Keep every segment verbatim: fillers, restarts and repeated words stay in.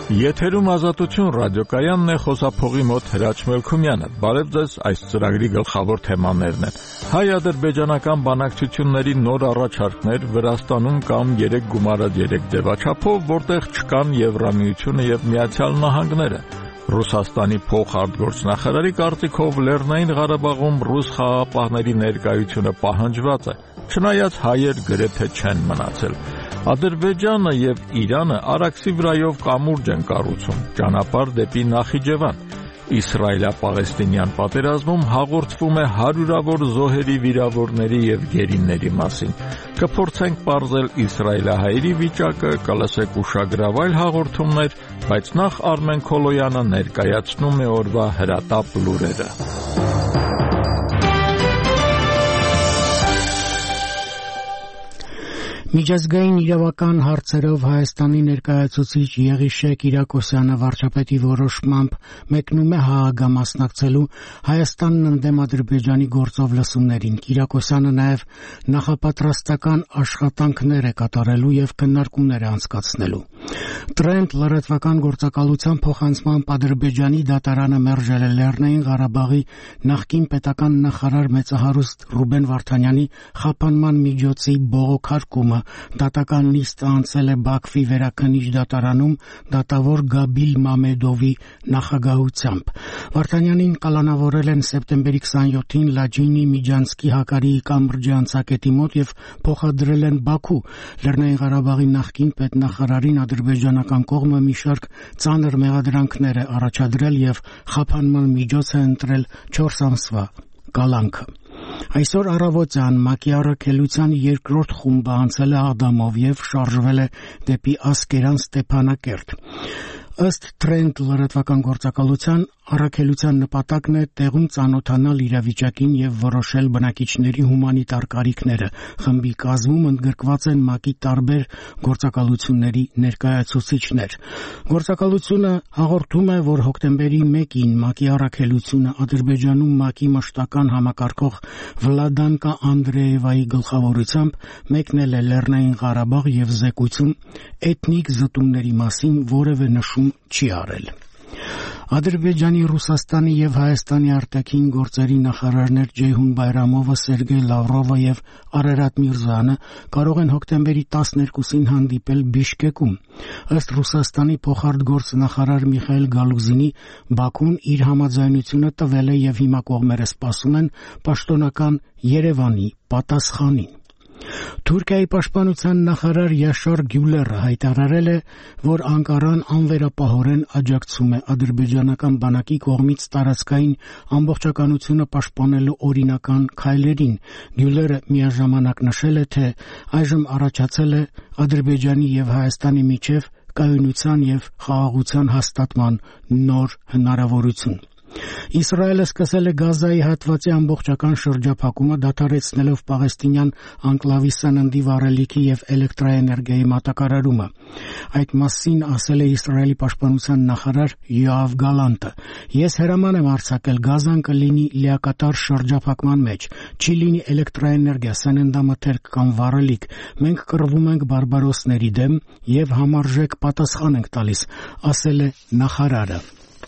Եթերում Ազատություն ռադիոկայանն է, խոսափողի մոտ Հրաչ Մելքումյանը։ Բարև ձեզ, այս ծրագրի գլխավոր թեմաներն են. հայ-ադրբեջանական բանակցությունների նոր առաջարկներ Վրաստանում կամ երեք գումարած երեք ձևաչափով, որտեղ չկան Եվրամիությունը եւ Միացյալ Նահանգները։ Ռուսաստանի փոխարտգործնախարարի կարծիքով Լեռնային Ղարաբաղում ռուս խաղաղապահների ներկայությունը պահանջված է, չնայած հայեր գրեթե չեն մնացել։ Ադրբեջանը եւ Իրանը Արաքսի վրայով կամուրջ են կառուցում, ճանապարհ դեպի Նախիջևան։ Իսրայելա-պաղեստինյան պատերազմում հաղորդվում է հարյուրավոր զոհերի, վիրավորների եւ գերիների մասին։ Կփորձենք պարզել իսրայելահայերի վիճակը, կլսեք ուշագրավ այլ հաղորդումներ, բայց նախ Արմեն Քոլոյանը ներկայացնում է օրվա հրատապ լուրերը։ Միջազգային իրավական հարցերով Հայաստանի ներկայացուցիչ Եղիշե Կիրակոսյանը վարչապետի որոշմամբ մեկնում է ՀԱԱԳ մասնակցելու Հայաստանն ընդդեմ Ադրբեջանի գործով լսումներին։ Կիրակոսյանը նաև նախապատրաստական աշխատանքներ է կատարելու եւ քննարկումներ է անցկացնելու։ Տրենդ լրատվական գործակալության փոխանցմամբ Ադրբեջանի դատարանը մերժել է Լեռնային Ղարաբաղի նախկին պետական նախարար մեծահարուստ Ռուբեն Վարդանյանի խափանման միջոցի բողոքարկումը։ Դատական նիստը անցել է Բաքվի վերաքննիչ դատարանում դատավոր Գաբիլ Մամեդովի նախագահությամբ։ Վարդանյանին կալանավորել են սեպտեմբերի քսաներկուին Լաջինի Միջանցկի Հակարիի կամրջի անցակետի մոտ եւ փոխադրել են Բաքու։ Լեռնային Ղարաբաղի նախկին պետնախարարին ադրբեջանական կողմը մի շարք ծանր մեղադրանքներ է առաջադրել եւ խափանման միջոց է ընտրել չորս ամսվա կալանքը։ Այսօր առավոտյան ՄԱԿ-ի առաքելության երկրորդ խումբը անցել է Ադամով եւ շարժվել է դեպի Ասկերան Ստեփանակերտ։ Ըստ Տրենդ լրատվական գործակալության առաքելության նպատակն է տեղում ծանոթանալ իրավիճակին եւ որոշել բնակիչների հումանիտար կարիքները։ Խմբի կազմում ընդգրկված են ՄԱԿ-ի տարբեր գործակալությունների ներկայացուցիչներ։ Գործակալությունը հաղորդում է, որ հոկտեմբերի մեկին ՄԱԿ-ի առաքելությունը Ադրբեջանում ՄԱԿ-ի մշտական համակարգող Վլադանկա Անդրեևայի գլխավորությամբ մեկնել է Լեռնային Ղարաբաղ եւ զեկույցում էթնիկ զտումների մասին որևէ նշում չի արել։ Ադրբեջանի, Ռուսաստանի եւ Հայաստանի արտաքին գործերի նախարարներ Ջեյհուն Բայրամովը, Սերգեյ Լավրովը եւ Արարատ Միրզոյանը կարող են հոկտեմբերի տասներկուսին հանդիպել Բիշկեկում։ Ըստ Ռուսաստանի փոխարտգործնախարար Միխայել Գալուզինի, Բաքուն իր համաձայնությունը տվել է եւ հիմա կողմերը սպասում են պաշտոնական Երևանի պատասխանին։ Թուրքիայի պաշտպանության նախարար Յաշար Գյուլերը հայտարարել է, որ Անկարան անվերապահորեն աջակցում է ադրբեջանական բանակի կողմից տարածքային ամբողջականությունը պաշտպանելու օրինական քայլերին։ Գյուլերը միաժամանակ նշել է, թե այժմ առաջացել է Ադրբեջանի եւ Հայաստանի միջև կայունության եւ խաղաղության հաստատման նոր հնարավորություն։ Իսրայելը սկսել է Գազայի հատվածի ամբողջական շրջափակումը, դադարեցնելով պաղեստինյան անկլավի սննդի վառելիքի եւ էլեկտրաէներգիայի մատակարարումը։ Այդ մասին ասել է Իսրայելի պաշտպանության նախարար Յոավ Գալանտը։ Ես հրաման եմ արձակել Գազան կլինի լիակատար շրջափակման մեջ, չի լինի էլեկտրաէներգիա, սննդամթերք կամ վառելիք։ Մենք կռվում ենք բարբարոսների դեմ եւ համարժեք պատասխան ենք տալիս, ասել է նախարարը։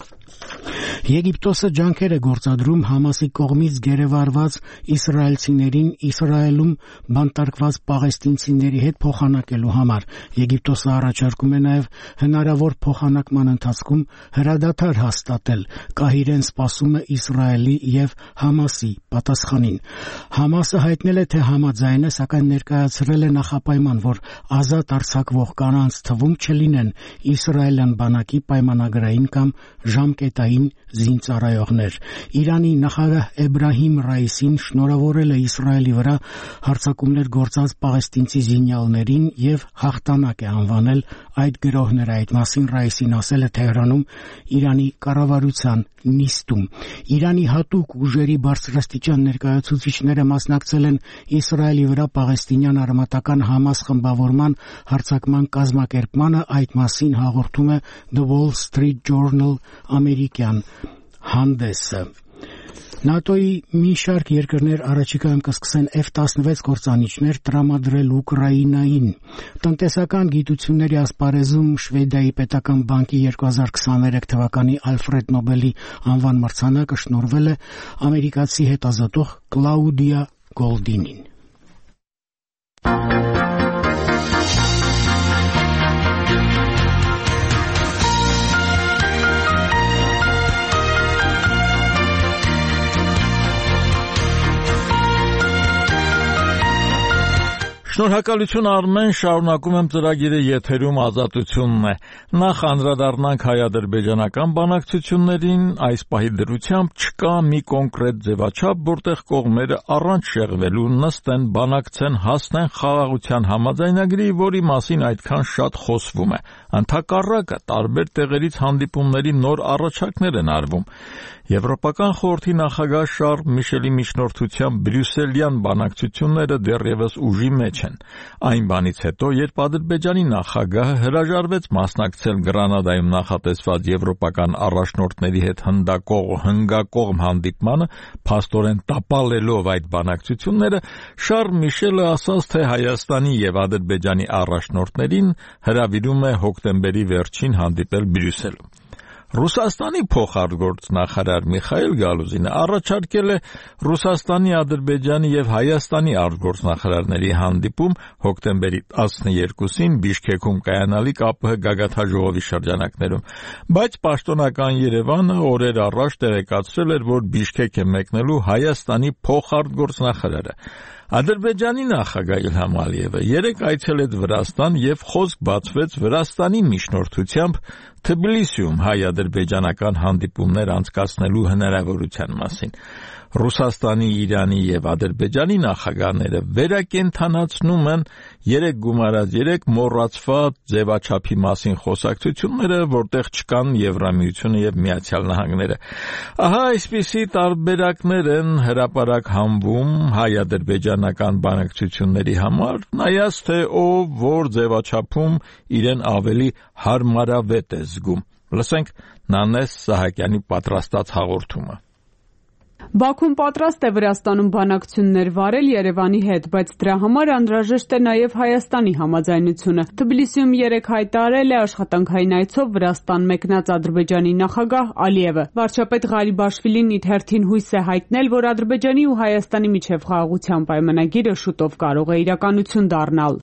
Եգիպտոսը ջանքեր է գործադրում Համասի կողմից գերեվարված իսրայելցիներին Իսրայելում բանտարկված պաղեստինցիների հետ փոխանակելու համար։ Եգիպտոսը առաջարկում է նաև հնարավոր փոխանակման ընթացքում հրադադար հաստատել։ Կահիրեն սպասում է Իսրայելի եւ Համասի պատասխանին։ Համասը հայտնել է, թե համաձայն է, սակայն ներկայացրել է նախապայման, որ ազատ արձակվող կանանց թվում չլինեն իսրայելյան բանակի պայմանագրային կամ ժամկետային զինծառայողներ։ Իրանի նախագահ Էբրահիմ Ռայիսին շնորհավորել է Իսրայելի վրա հարձակումներ գործած պաղեստինցի զինյալներին եւ հաղթանակ է անվանել այդ գրոհները։ Այդ մասին Ռայիսին ասել է Թեհրանում Իրանի կառավարության նիստում։ Իրանի հատուկ ուժերի բարձրաստիճան ներկայացուցիչները մասնակցել են Իսրայելի վրա պաղեստինյան արմատական Համաս խմբավորման հարձակման կազմակերպմանը։ Այդ մասին հաղորդում է The Wall Street Journal ամերիկյան հանդեսը։ ՆԱՏՕ-ի մի շարք երկրներ առաջիկայում կսկսեն Էֆ տասնվեց գործանիչներ տրամադրել Ուկրաինային։ Տնտեսական գիտությունների ասպարեզում Շվեդիայի պետական բանկի երկու հազար քսաներեք թվականի Ալֆրեդ Նոբելի անվան մրցանակը շնորհվել է ամերիկացի հետազոտող Կլաուդիա Գոլդինին։ Շնորհակալություն Արմեն, շարունակում եմ ծրագիրը եթերում ազատությունն է։ Նախ անդրադառնանք հայ-ադրբեջանական բանակցություններին, այս պահի դրությամբ չկա մի կոնկրետ ձևաչափ, որտեղ կողմերը առանց շեղվելու նստեն, բանակցեն, հասնեն խաղաղության համաձայնագրի, որի մասին այդքան շատ խոսվում է։ Ընդհակառակը, տարբեր տեղերից հանդիպումների նոր առաջարկներ են արվում։ Եվրոպական խորհրդի նախագահ Շարլ Միշելի միջնորդությամբ բրյուսելյան բանակցությունները դեռևս ուժի մեջ են։ Այն բանից հետո, երբ Ադրբեջանի նախագահը հրաժարվեց մասնակցել Գրանադայում նախատեսված եվրոպական առաջնորդների հետ հնդակող հնգակողմ հանդիպմանը, փաստորեն տապալելով այդ բանակցությունները, Շարլ Միշելը ասաց, թե Հայաստանի եւ Ադրբեջանի առաջնորդներին հրավիրում է հոկտեմբերի վերջին հանդիպել Բրյուսելում։ Ռուսաստանի փոխարտգործնախարար Միխայիլ Գալուզինը առաջարկել է Ռուսաստանի, Ադրբեջանի եւ Հայաստանի արտգործնախարարների հանդիպում հոկտեմբերի տասներկուսին Բիշքեքում կայանալիք ԱՊՀ գագաթնաժողովի շրջանակներում, բայց պաշտոնական Երևանը օրեր առաջ տեղեկացրել էր, որ Բիշքեկ է մեկնելու Հայաստանի փոխարտգործնախարարը։ Ադրբեջանի նախագահ Իլհամ Ալիևը երեկ այցելեց Վրաստան եւ խոսք բացվեց Վրաստանի միջնորդությամբ Թբիլիսիում հայ-ադրբեջանական հանդիպումներ անցկացնելու հնարավորության մասին։ Ռուսաստանի, Իրանի եւ Ադրբեջանի նախագահները վերակենդանացնում են երեք գումարած երեք մոռացված ձևաչափի մասին խոսակցությունները, որտեղ չկան Եվրամիությունը եւ Միացյալ Նահանգները։ Ահա այսպիսի տարբերակներ են հրապարակ համվում հայ-ադրբեջանական բանակցությունների համար, նայած թե ով որ ձևաչափում իրեն ավելի հարմարավետ է զգում։ Լսենք Նանես Սահակյանի պատրաստած հաղորդումը։ Բաքուն պատրաստ է Վրաստանում բանակցություններ վարել Երևանի հետ, բայց դրա համար անհրաժեշտ է նաև Հայաստանի համաձայնությունը։ Թբիլիսիում երեկ հայտարարել է աշխատանքային այցով Վրաստան մեկնած Ադրբեջանի նախագահ Ալիևը։ Վարչապետ Ղարիբաշվիլին իր հերթին հույս է հայտնել, որ Ադրբեջանի ու Հայաստանի միջև խաղաղության պայմանագիրը շուտով կարող է իրականություն դառնալ։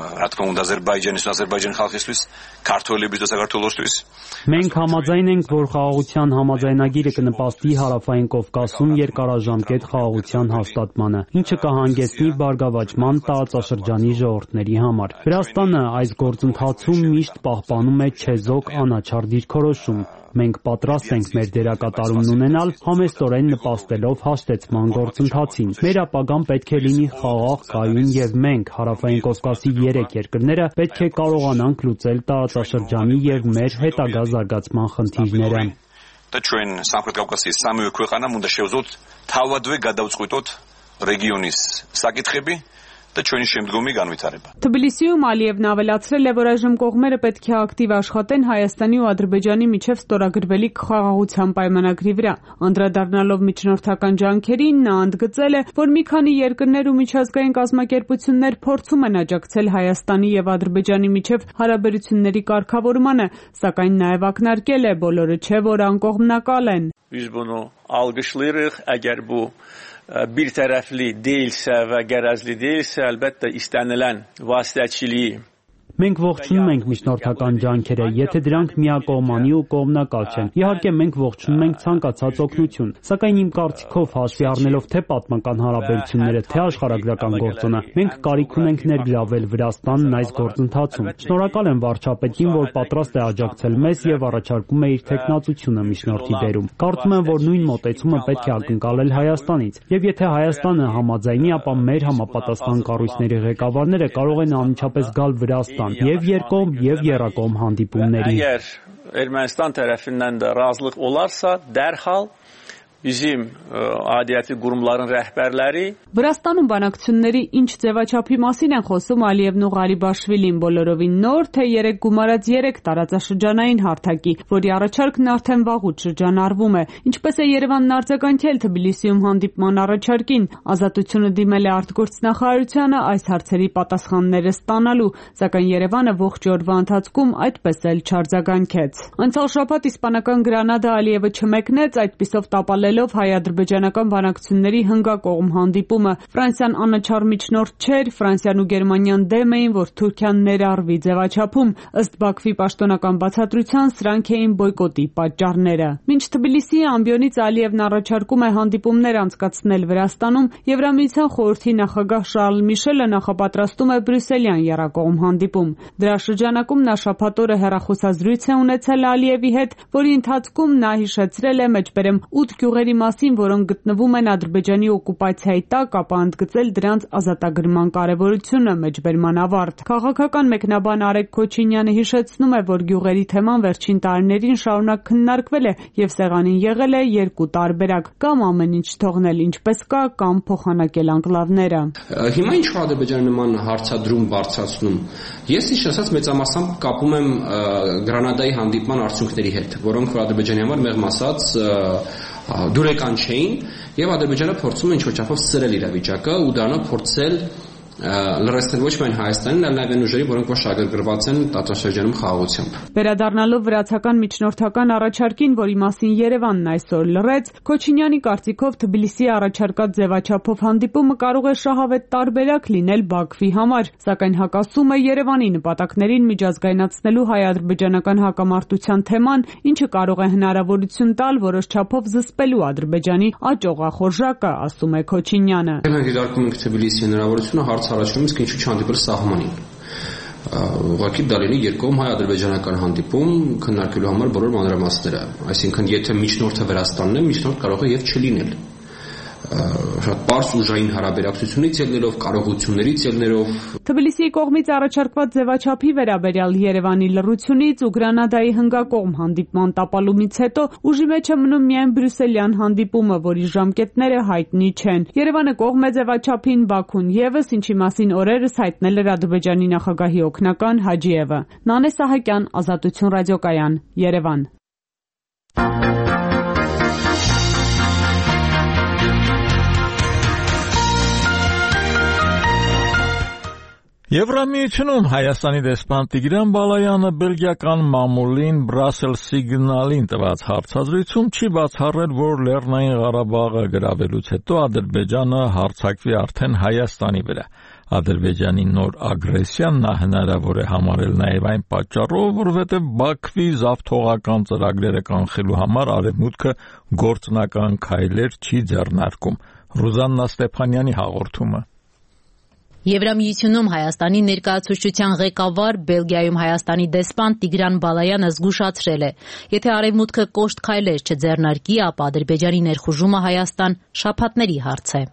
Մենք համաձայն ենք, որ խաղաղության համաձայնագիրը կնպաստի Հարավային Կովկասում երկարաժամկետ խաղաղության հաստատմանը, ինչը կհանգեցնի բարգավաճման տարածաշրջանի ժողովուրդների համար։ Վրաստանը այս գործընթացում միշտ պահպանում է չեզոք անաչառ դիրքորոշում։ Մենք պատրաստ ենք մեր դերակատարումն ունենալ, համեստորեն նպաստելով հաշտեցման գործընթացին։ Մեր ապագան պետք է լինի խաղաղ, կայուն եւ մենք, Հարավային Կովկասի երեք երկրները, պետք է կարողանանք լուծել տարածաշրջանի եւ մեր հետագա զարգացման խնդիրները։ Ჩვენ სამხრეთ კავკასიის სამივე ქვეყანამ უნდა შევძლოთ თავადვე გადავწყვიტოთ რეგიონის საკითხები და ჩვენი შემდგომი განვითარება։ Թբիլիսիում Ալիևն ավելացրել է, որ այժմ կողմերը պետք է ակտիվ աշխատեն Հայաստանի ու Ադրբեջանի միջև ստորագրվելիք խաղաղության պայմանագրի վրա։ Անդրադառնալով միջնորդական ջանքերին, նա ընդգծել է, որ մի քանի երկրներ ու միջազգային կազմակերպություններ փորձում են աջակցել Հայաստանի եւ Ադրբեջանի միջև հարաբերությունների կարգավորմանը, սակայն նաեւ ակնարկել է, բոլորը չէ, որ անկողմնակալ են։ Biz bunu algışlayırıq, əgər bu bir tərəfli deyilsə və qərəzli deyilsə, əlbəttə istənilən vasitəçiliyi Մենք ողջունում ենք միջնորդական ջանքերը, եթե դրանք միակողմանի ու կողմնակալ չեն։ Իհարկե մենք ողջունում ենք ցանկացած օգնություն, սակայն իմ կարծիքով հաշվի առնելով թե պատմական հարաբերությունները, թե աշխարհագրական գործոնը, մենք կարիք ունենք ներգրավել Վրաստանն այս գործընթացում։ Շնորհակալ եմ վարչապետին, որ պատրաստ է աջակցել մեզ եւ առաջարկում է իր տեխնացությունը միջնորդի դերում։ Կարծում եմ, որ նույն մոտեցումը պետք է ակնկալել Հայաստանից, եւ եթե Հայաստանը համաձայնի, ապա մեր համապատասխան կառույցների ղեկավարները կարող են անմիջապես գալ Վրաստան եւ երկկողմ եւ եռակողմ հանդիպումների։ Əgər Ermənistan tərəfindən də razılıq olarsa, dərhal bizim aidiyyatlı qurumların rəhbərləri Վրաստանում բանակցությունների ինչ ձևաչափի մասին են խոսում Ալիևն ու Ղարիբաշվիլին բոլորովին նոր, թե երեք գումարած երեք տարածաշրջանային հարթակի, որի առաջարկն արդեն վաղուց շրջանառվում է։ Ինչպես է Երևանն արձագանքել Թբիլիսիում հանդիպման առաջարկին, Ազատությունը դիմել է արտգործնախարարությանը այս հարցերի պատասխանները ստանալու, սակայն Երևանը ողջ օրվա ընթացքում այդպես էլ չարձագանքեց։ Անցյալ շաբաթ իսպանական Գրանադա Ալիևը չմեկնեց, այդպիսով տապալելով հայ-ադրբեջանական բանակցությունների հնգակողմ հանդիպումը։ Ֆրանսիան անաչառ միջնորդ չէր, Ֆրանսիան ու Գերմանիան դեմ էին, որ Թուրքիան ներառվի ձևաչափում։ Ըստ Բաքվի պաշտոնական բացատրության, սրանք էին բոյկոտի պատճառները։ Մինչ Թբիլիսիի ամբիոնից Ալիևն առաջարկում է հանդիպումներ անցկացնել Վրաստանում, Եվրամիության խորհրդի նախագահ Շարլ Միշելը նախապատրաստում է բրյուսելյան եռակողմ հանդիպում։ Դրա շրջանակում նա շաբաթ օրը հեռախոսազրույց է ունեցել Ալիևի հետ, որի ընթացքում նա հիշեցրել է մեջբերեմ ութ գյուղերի մասին, որոնք գտնվում են Ադրբեջանի օկուպացիայի տակ, ապա ընդգծել դրանց ազատագրման կարևորությունը մեջբերման ավարտ։ Քաղաքական մեկնաբան Արեգ Քոչինյանը հիշեցնում է, որ գյուղերի թեման վերջին տարիներին շարունակ քննարկվել է եւ սեղանին եղել է երկու տարբերակ՝ կամ ամեն ինչ թողնել ինչպես կա, կամ փոխանակել անկլավները։ Հիմա ինչ Ադրբեջանը նման հարցադրում բարձրացնում։ Ես ինչ ասած մեծամասամբ կապում եմ Գրանադայի հանդիպման արդյունքների հետ, որոնք Ադրբեջանի համար մեղմ ասած դուրեկան չէին, եւ Ադրբեջանը փորձում է ինչ-որ չափով սրել իրավիճակը ու դառնալ փորձել լրացնել ոչ միայն Հայաստանին, այլ նաև այն ուժերի, որոնք որ շահագրգռված են տարածաշրջանում խաղաղությամբ։ Վերադառնալով վրացական միջնորդական առաջարկին, որի մասին Երևանն այսօր լռեց, Քոչինյանի կարծիքով Թբիլիսիի առաջարկած ձևաչափով հանդիպումը կարող է շահավետ տարբերակ լինել Բաքվի համար, սակայն հակասում է Երևանի նպատակներին միջազգայնացնելու հայ-ադրբեջանական հակամարտության թեման, ինչը կարող է հնարավորություն տալ որոշ չափով զսպելու Ադրբեջանի աճողախորժակը, ասում է Քոչինյանը։ Մենք դիտարկում ենք Թբիլիսիի հնարավորությունը հարց առաջնումից քիչ հանդիպել սահմանին։ Ուղղակի դա լինի երկկողմ հայ-ադրբեջանական հանդիպում քննարկելու համար բոլոր մանրամասները, այսինքն եթե միջնորդը Վրաստանն է, միջնորդ կարող է եւ չլինել։ Շատ բարձ ուժային հարաբերակցությունից ելնելով, կարողություններից ելնելով։ Թբիլիսիի կողմից առաջարկված ձևաչափի վերաբերյալ Երևանի լռությունից ու Գրանադայի հնգակողմ հանդիպման տապալումից հետո ուժի մեջ է մնում միայն բրյուսելյան հանդիպումը, որի ժամկետները հայտնի չեն։ Երևանը կողմ է ձևաչափին, Բաքուն եւս, ինչի մասին օրերս հայտնել էր Ադրբեջանի նախագահի օգնական Հաջիևը։ Նանե Սահակյան, Ազատություն ռադիոկայան, Երևան։ Եվրամիությունում Հայաստանի դեսպան Տիգրան Բալայանը բելգիական մամուլին Brussels Signal-ին տված հարցազրույցում չի բացառել, որ Լեռնային Ղարաբաղը գրավելուց հետո Ադրբեջանը հարձակվի արդեն Հայաստանի վրա։ Ադրբեջանի նոր ագրեսիան նա հնարավոր է համարել նաև այն պատճառով, որովհետև Բաքվի զավթողական ծրագրերը կանխելու համար Արևմուտքը գործնական քայլեր չի ձեռնարկում։ Ռուզաննա Ստեփանյանի հաղորդումը։ Եվրամիությունում Հայաստանի ներկայացուցչության ղեկավար Բելգիայում Հայաստանի դեսպան Տիգրան Բալայանը զգուշացրել է. եթե Արևմուտքը կոշտ քայլեր չձեռնարկի, ապա Ադրբեջանի ներխուժումը Հայաստան շաբաթների հարց է։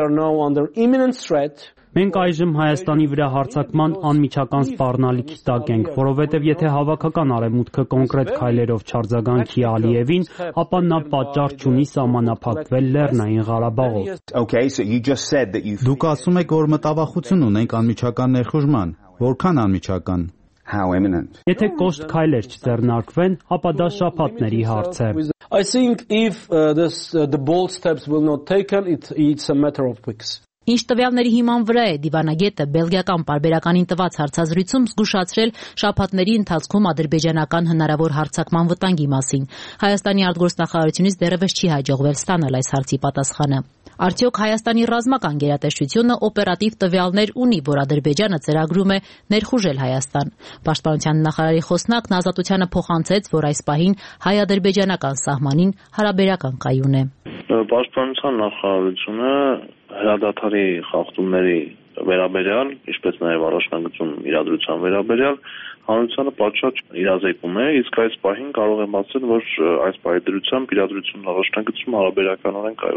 Մենք այժմ Հայաստանի վրա հարձակման անմիջական սպառնալիքի տակ ենք, որովհետև եթե հավաքական Արևմուտքը կոնկրետ քայլերով չարձագանքի Ալիևին, ապա նա պատճառ չունի սահմանափակվել Լեռնային Ղարաբաղով։ Դուք ասում եք, որ մտավախություն ունենք անմիջական ներխուժման։ Որքան անմիջական։ Եթե կոշտ քայլեր չձեռնարկվեն, ապա դա շաբաթների հարց է։ I think if uh, this, uh, the bold steps will not taken, it, it's a matter of weeks. Ինչ տվյալների հիման վրա է դիվանագետը բելգիական պարբերականին տված հարցազրույցում զգուշացրել շաբաթների ընթացքում ադրբեջանական հնարավոր հարձակման վտանգի մասին։ Հայաստանի արտգործնախարարությունից դեռևս չի հաջողվել ստանալ այս հարցի պատասխանը։ Արդյոք Հայաստանի ռազմական գերատեսչությունը օպերատիվ տվյալներ ունի, որ Ադրբեջանը ծրագրում է ներխուժել Հայաստան։ Պաշտպանության նախարարի խոսնակն Ազատությանը փոխանցեց, որ այս պահին հայ-ադրբեջանական սահմանին հարաբերական կայուն է։ Պաշտպանության նախարարությունը հրադադարի խախտումների վերաբերյալ, ինչպես նաև առաջնագծում իրադրության վերաբերյալ հանրությանը պատշաճ իրազեկում է, իսկ այս պահին կարող եմ ասել, որ այս պահի դրությամբ իրադրությունն առաջնագծում հարաբերականորեն կայուն է։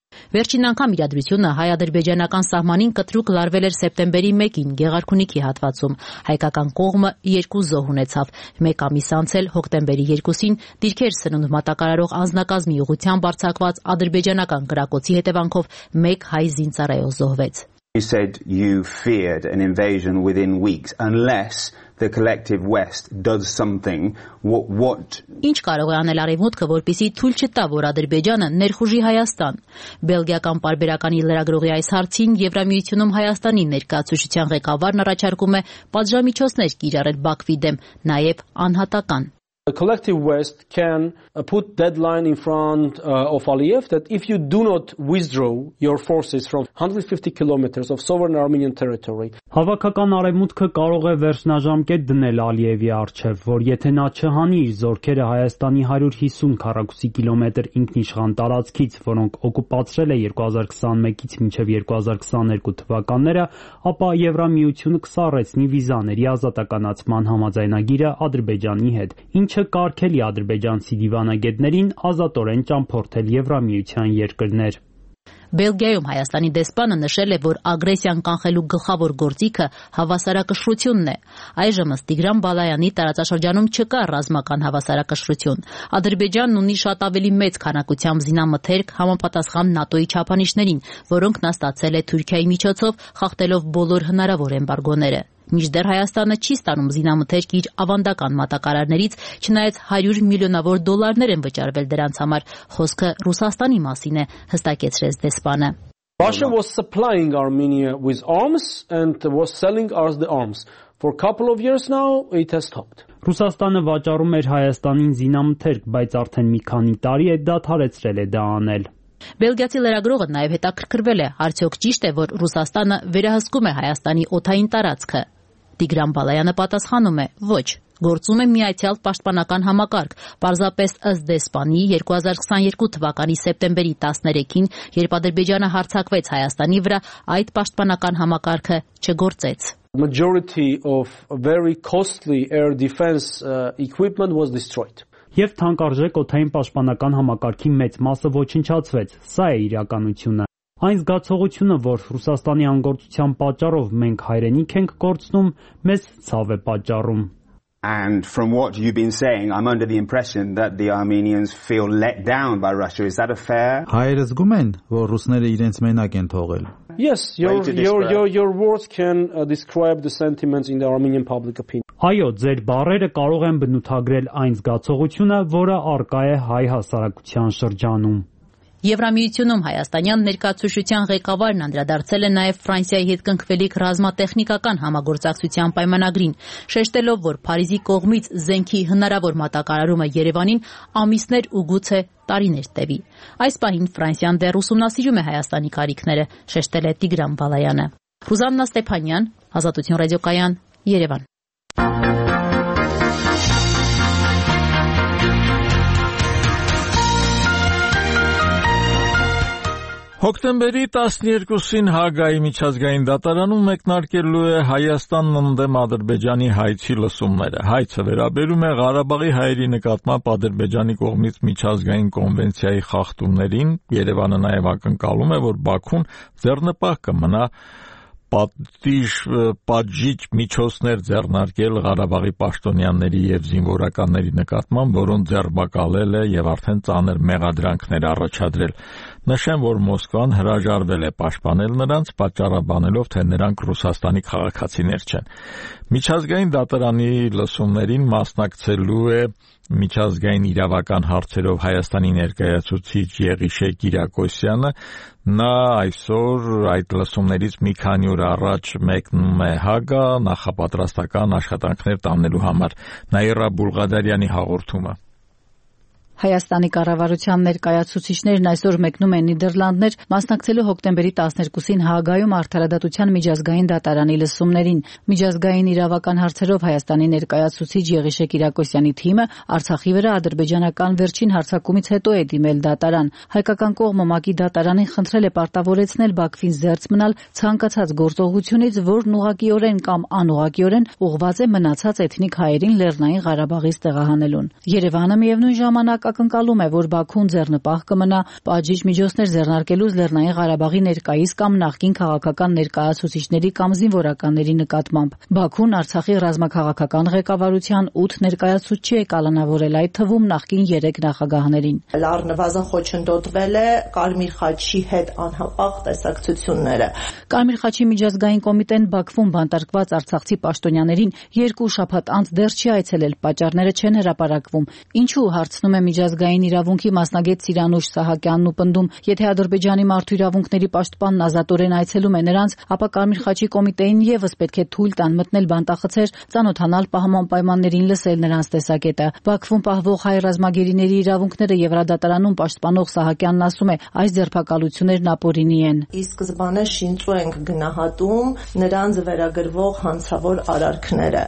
Վերջին անգամ իրադրությունը հայ-ադրբեջանական սահմանին կտրուկ լարվել էր սեպտեմբերի մեկին Գեղարքունիքի հատվածում։ Հայկական կողմը երկու զոհ ունեցավ։ Մեկ ամիս անց էլ հոկտեմբերի երկուսին դիրքեր սնունդ մատակարարող անձնակազմի ուղղությամբ արձակված ադրբեջանական կրակոցի հետևանքով մեկ հայ զինծառայող զոհվեց։ You said you feared an invasion within weeks unless the collective West does something. What what Ինչ կարող է անել Արևմուտքը, որպեսզի թույլ չտա, որ Ադրբեջանը ներխուժի Հայաստան։ Բելգիական պարբերականի լրագրողի այս հարցին Եվրամիությունում Հայաստանի ներկայացուցչության ղեկավարն առաջարկում է պատժամիջոցներ կիրառել Բաքվի դեմ, նաև անհատական։ The collective West can uh, put deadline in front uh, of Aliyev that if you do not withdraw your forces from one hundred fifty kilometers of sovereign Armenian territory. Հավաքական Արևմուտքը կարող է վերջնաժամկետ դնել Ալիևի առջև, որ եթե նա չհանի իր զորքերը Հայաստանի հարյուր հիսուն քառակուսի կիլոմետր ինքնիշխան տարածքից, որոնք օկուպացրել է երկու հազար քսանմեկից մինչև երկու հազար քսաներկու թվականները, ապա Եվրամիությունը կսառեցնի վիզաների ազատականացման համաձայնագիրը Ադրբեջանի հետ, ինչը կարգելի ադրբեջանցի դիվանագետներին ազատորեն ճամփորդել Եվրամիության երկրներ։ Բելգիայում Հայաստանի դեսպանը նշել է, որ ագրեսիան կանխելու գլխավոր գործիքը հավասարակշռությունն է։ Այժմ ըստ Տիգրան Բալայանի տարածաշրջանում չկա ռազմական հավասարակշռություն։ Ադրբեջանն ունի շատ ավելի մեծ քանակությամբ զինամթերք համապատասխան ՆԱՏՕ-ի չափանիշներին, որոնք նա ստացել է Թուրքիայի միջոցով, խախտելով բոլոր հնարավոր էմբարգոները։ Մինչդեռ Հայաստանը չի ստանում զինամթերք իր ավանդական մատակարարներից, չնայած հարյուր միլիոնավոր դոլարներ են վճարվել դրանց համար։ Խոսքը Ռուսաստանի մասին է, հստակեցրեց դեսպանը։ Russia was supplying Armenia with arms and was selling us the arms. For a couple of years now it has stopped. Ռուսաստանը վաճառում էր Հայաստանին զինամթերք, բայց արդեն մի քանի տարի է դադարեցրել է դա անել։ Բելգիացի լրագրողը նաև հետաքրքրվել է, արդյոք ճիշտ է, որ Ռուսաստանը վերահսկում է Հայաստանի օդային տարածքը։ Տիգրան Բալայանը պատասխանում է. ոչ, գործում է միացյալ պաշտպանական համակարգ, պարզապես ըստ դեսպանի երկու հազար քսաներկու թվականի սեպտեմբերի տասներեքին, երբ Ադրբեջանը հարձակվեց Հայաստանի վրա, այդ պաշտպանական համակարգը չգործեց։ Majority of very costly air defense uh, equipment was destroyed. Եվ թանկարժեք օդային պաշտպանական համակարգի մեծ մասը ոչնչացվեց։ Սա է իրականությունը։ Այն զգացողությունը, որ Ռուսաստանի անգործության պատճառով մենք հայրենիք ենք կորցնում, մեզ ցավ է պատճառում։ And from what you've been saying, I'm under the impression that the Armenians feel let down by Russia. Is that a fair? Հայերը զգում են, որ ռուսները իրենց մենակ են թողել։ Yes, your your your your words can uh, describe the sentiments in the Armenian public opinion. Այո, ձեր բառերը կարող են բնութագրել այն զգացողությունը, որը արկա է հայ հասարակության շրջանում։ Եվրամիությունում հայաստանյան ներկայացուցչության ղեկավարն անդրադարձել է նաև Ֆրանսիայի հետ կնքվելիք ռազմատեխնիկական համագործակցության պայմանագրին, շեշտելով, որ Փարիզի կողմից զենքի հնարավոր մատակարարումը Երևանին ամիսներ ու գուցե տարիներ տևի։ Այս պահին Ֆրանսիան դեռ ուսումնասիրում է Հայաստանի կարիքները, շեշտել է Տիգրան Բալայանը։ Ռուզաննա Ստեփանյան, Ազատություն ռադիոկայան, Երևան։ Հոկտեմբերի տասներկուսին Հաագայի միջազգային դատարանում մեկնարկելու է Հայաստանն ընդդեմ Ադրբեջանի հայցի լսումները։ Հայցը վերաբերում է Ղարաբաղի հայերի նկատմամբ Ադրբեջանի կողմից միջազգային կոնվենցիայի խախտումներին։ Երևանը նաև ակնկալում է, որ Բաքուն ձեռնպահ կմնա պատիժ պատժիչ միջոցներ ձեռնարկել Ղարաբաղի պաշտոնյաների եւ զինվորականների նկատմամբ, որոնց ձեռբակալել է եւ արդեն ծանր մեղադրանքներ առաջադրել։ Նշեմ, որ Մոսկվան հրաժարվել է պաշտպանել նրանց, պատճառաբանելով, թե նրանք Ռուսաստանի քաղաքացիներ չեն։ Միջազգային դատարանի լսումներին մասնակցելու է միջազգային իրավական հարցերով Հայաստանի ներկայացուցիչ Եղիշե Կիրակոսյանը։ Նա այսօր այդ լսումներից մի քանի օր առաջ մեկնում է Հագա նախապատրաստական աշխատանքներ տանելու համար։ Նաիրա Բուլղադարյանի հաղորդումը։ Հայաստանի կառավարության ներկայացուցիչներն այսօր մեկնում են Նիդերլանդներ, մասնակցելու հոկտեմբերի տասներկուսին Հաագայում արդարադատության միջազգային դատարանի լսումներին։ Միջազգային իրավական հարցերով Հայաստանի ներկայացուցիչ Եղիշե Կիրակոսյանի թիմը Արցախի վրա ադրբեջանական վերջին հարձակումից հետո է դիմել դատարան։ Հայկական կողմը ՄԱԿ-ի դատարանին խնդրել է պարտավորեցնել Բաքվին զերծ մնալ ցանկացած գործողությունից, որն ուղղակիորեն կամ անուղղակիորեն ուղղված է մնացած էթնիկ հայերին Լեռնային Ղարաբաղից տեղահանելուն։ Երևանը միևնույն ժամանակ ակնկալում է, որ Բաքուն ձեռնպահ կմնա պատժիչ միջոցներ ձեռնարկելուց Լեռնային Ղարաբաղի ներկայիս կամ նախկին քաղաքական ներկայացուցիչների կամ զինվորականների նկատմամբ։ Բաքուն Արցախի ռազմաքաղաքական ղեկավարության ութ ներկայացուցիչ է կալանավորել, այդ թվում նախկին երեք նախագահներին։ Լառնվազն խոչընդոտվել է Կարմիր խաչի հետ անհապաղ տեսակցությունները։ Կարմիր խաչի միջազգային կոմիտեն Բաքվում բանտարկված արցախցի պաշտոնյաներին երկու շաբաթ անց դեռ չի այցելել, պատճառները չեն հրապարակվում։ Ինչու, հարցնում է միջազգային իրավունքի մասնագետ Սիրանուշ Սահակյանն ու պնդում, եթե Ադրբեջանի մարդու իրավունքների պաշտպանն ազատորեն այցելում է նրանց, ապա Կարմիր խաչի կոմիտեին եւս պետք է թույլ տան մտնել բանտախցեր, ծանոթանալ պահման պայմաններին, լսել նրանց տեսակետը։ Բաքվում պահվող հայ ռազմագերիների իրավունքները Եվրադատարանում պաշտպանող Սահակյանն ասում է, այս ձերբակալություններն ապօրինի են։ Ի սկզբանե շինծու ենք գնահատում նրանց վերագրվող հանցավոր արարքները։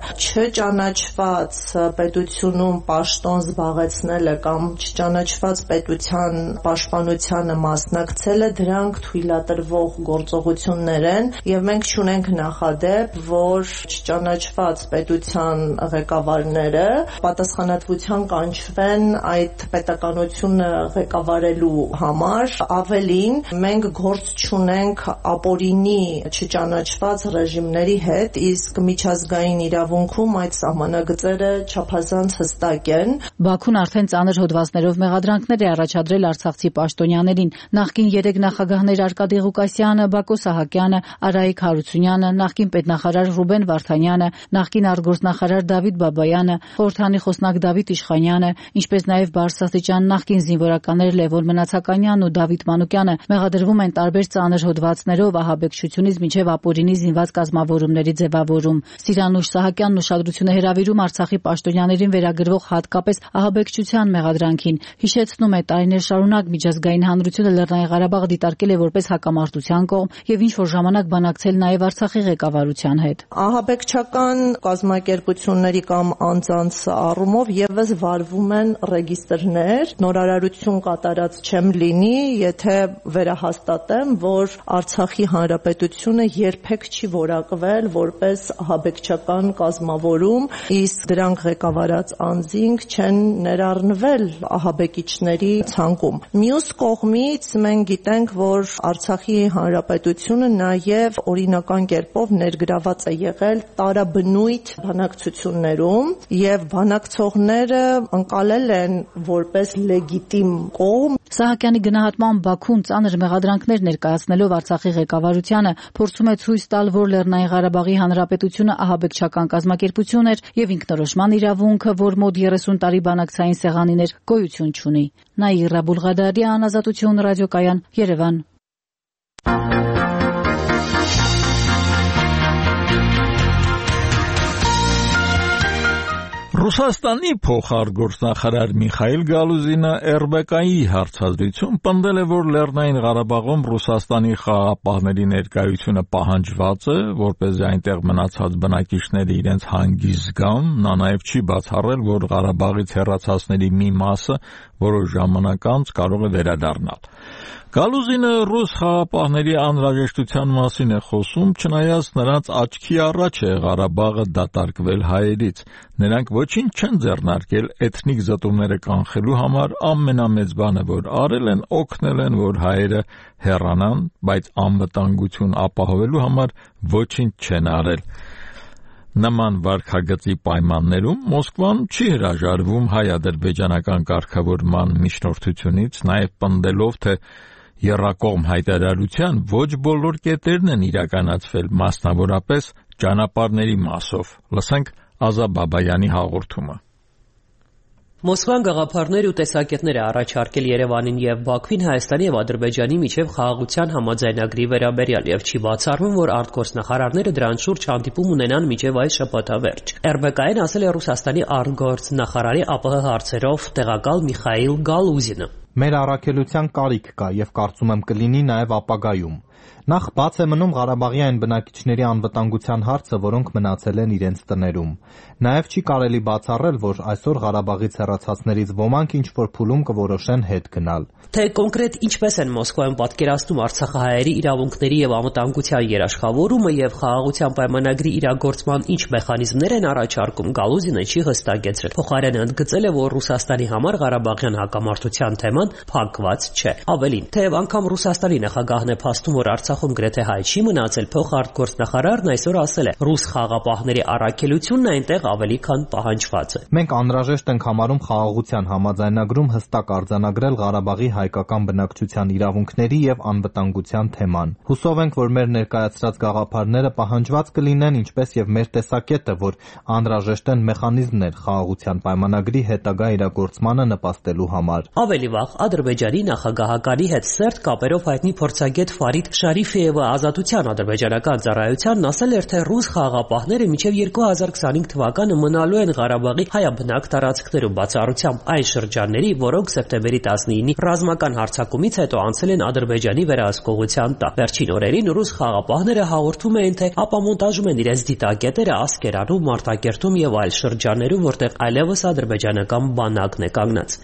Չճանաչված պետությունում պաշտոն զբաղեցնելը կամ չճանաչված պետության պաշտպանությանը մասնակցելը դրանք թույլատրվող գործողություններ են եւ մենք չունենք նախադեպ, որ չճանաչված պետության ղեկավարները պատասխանատվության կանչվեն այդ պետականությունը ղեկավարելու համար։ Ավելին, մենք գործ չունենք ապօրինի չճանաչված ռեժիմների հետ, իսկ միջազգային իրավունքում այդ սահմանագծերը չափազանց հստակ են։ Բաքուն արդեն ծանր հոդվածներով մեղադրանքներ է առաջադրել արցախցի պաշտոնյաներին։ Նախկին երեք նախագահներ Արկադի Ղուկասյանը, Բակո Սահակյանը, Արայիկ Հարությունյանը, նախկին պետնախարար Ռուբեն Վարդանյանը, նախկին արտգործնախարար Դավիթ Բաբայանը, խորհրդանի խոսնակ Դավիթ Իշխանյանը, ինչպես նաև բարձրաստիճան նախկին զինվորականներ Լևոն Մնացականյանն ու Դավիթ Մանուկյանը մեղադրվում են տարբեր ծանր հոդվածներով ահաբեկչությունից մինչև ապօրինի զինված կազմավորումների ձևավորում։ Սիրանուշ Սահակյանն ուշադրություն է հրավիրում Արցախի պաշտոնյաներին վերագրվող հատկապես ահաբեկչության մեղադրանքին։ Հիշեցնում է, տարիներ շարունակ միջազգային հանրությունը Լեռնային Ղարաբաղը դիտարկել է որպես հակամարտության կողմ եւ ինչ որ ժամանակ բանակցել նաեւ Արցախի ղեկավարության հետ։ Ահաբեկչական կազմակերպությունների կամ անձանց առումով եւս վարվում են ռեգիստրներ, նորարարություն կատարած չեմ լինի, եթե վերահաստատեմ, որ Արցախի հանրապետությունը երբեք չի որակվել որպես ահաբեկչական կազմավորում, իսկ դրանք ղեկավարած անձինք չեն ներառնվել ահաբեկիչների ցանկում։ Մյուս կողմից մենք գիտենք, որ Արցախի հանրապետությունը նաև օրինական կերպով ներգրաված է եղել տարաբնույթ բանակցություններում եւ բանակցողները ընկալել են որպես լեգիտիմ կողմ։ Սահակյանի գնահատմամբ Բաքուն ծանր մեղադրանքներ ներկայացնելով Արցախի ղեկավարությանը փորձում է ցույց տալ, որ Լեռնային Ղարաբաղի հանրապետությունը ահաբեկչական կազմակերպություն էր եւ ինքնորոշման իրավունքը, որ մոտ երեսուն տարի բանակցային սեղանին էր, գոյություն չունի։ Նաիրա Բուլղադարյան, Ազատություն ռադիոկայան, Երևան։ Ռուսաստանի փոխարտգործնախարար Միխայիլ Գալուզինը Er B K-ի հարցազրույցում պնդել է, որ Լեռնային Ղարաբաղում Ռուսաստանի խաղաղապահների ներկայությունը պահանջված է, որպեսզի այնտեղ մնացած բնակիչները իրենց հանգիստ զգան։ Նա նաև չի բացառել, որ Ղարաբաղից հեռացածների մի մասը որոշ ժամանակ անց կարող է վերադառնալ։ Գալուզինը ռուս խաղաղապահների անհրաժեշտության մասին է խոսում, չնայած նրանց աչքի առաջ է Ղարաբաղը դատարկվել հայերից։ Նրանք ոչինչ չեն ձեռնարկել էթնիկ զտումները կանխելու համար, ամենամեծ բանը, որ արել են, օգնել են, որ հայերը հեռանան, բայց անվտանգություն ապահովելու համար ոչինչ չեն արել։ Նման վարքագծի պայմաններում Մոսկվան չի հրաժարվում հայ-ադրբեջանական կարգավորման միջնորդությունից, նաև պնդելով, թե եռակողմ հայտարարության ոչ բոլոր կետերն են իրականացվել, մասնավորապես ճանապարհների մասով։ Լսենք Ազա Բաբայանի հաղորդումը։ Մոսկվան գաղափարներ ու տեսակետներ է առաջարկել Երևանին եւ Բաքվին Հայաստանի եւ Ադրբեջանի միջև խաղաղության համաձայնագրի վերաբերյալ եւ չի բացառվում, որ արտգործնախարարները դրան շուրջ հանդիպում ունենան մինչեւ այս շաբաթավերջ։ Er B K-ին ասել է Ռուսաստանի արտգործնախարարի ԱՊՀ հարցերով տեղակալ Միխայիլ Գալուզինը։ Մեր առաքելության կարիք կա եւ կարծում եմ կլինի նաեւ ապագայում։ Նախ բաց է մնում Ղարաբաղի այն բնակիչների անվտանգության հարցը, որոնք մնացել են իրենց տներում։ Նաև չի կարելի բացառել, որ այսօր Ղարաբաղից հեռացածներից ոմանք ինչ-որ փուլում կորոշեն հետ գնալ։ Թե կոնկրետ ինչպես են Մոսկվայում պատկերացնում արցախահայերի իրավունքների եւ անվտանգության երաշխավորումը եւ խաղաղության պայմանագրի իրագործման ինչ մեխանիզմներ են առաջարկում, Գալուզինը չի հստակեցրել։ Փոխարենը ընդգծել է, որ Ռուսաստանի համար Ղարաբաղյան հակամարտության թեման փակված չէ։ Ավելին, թեև անգամ Ռուսաստանի նախագահն է փաստում, որ Արցախում գրեթե հայ չի մնացել, փոխարտգործնախարարն այսօր ասել է. ռուս խաղապահների առաքելությունն այնտեղ ավելի քան պահանջված է։ Մենք անհրաժեշտ ենք համարում խաղաղության համաձայնագրում հստակ արձանագրել Ղարաբաղի հայկական բնակչության իրավունքների եւ անվտանգության թեման։ Հուսով ենք, որ մեր ներկայացրած գաղափարները պահանջված կլինեն, ինչպես եւ մեր տեսակետը, որ անհրաժեշտ են մեխանիզմներ խաղաղության պայմանագրի հետագա իրագործմանը նպաստելու համար։ Ավելի վաղ Ադրբեջանի նախագահականի հետ սերտ կապերով հայտնի փորձագետ Ֆարիդ Շարիֆիևը Ազատության ադրբեջանական ծառայությանն ասել էր, թե ռուս խաղապահները մինչև երկու հազար քսանհինգ թվականը մնալու են Ղարաբաղի հայաբնակ տարածքներում, բացառությամբ այն շրջանների, որոնք սեպտեմբերի տասնինի ռազմական հարձակումից հետո անցել են Ադրբեջանի վերահսկողության տակ։ Վերջին օրերին ռուս խաղապահները հաղորդում էին, թե ապամոնտաժում են իրենց դիտակետերը Ասկերանում, Մարտակերտում եւ այլ շրջաններում, որտեղ այլևս ադրբեջանական բանակն է կանգնած։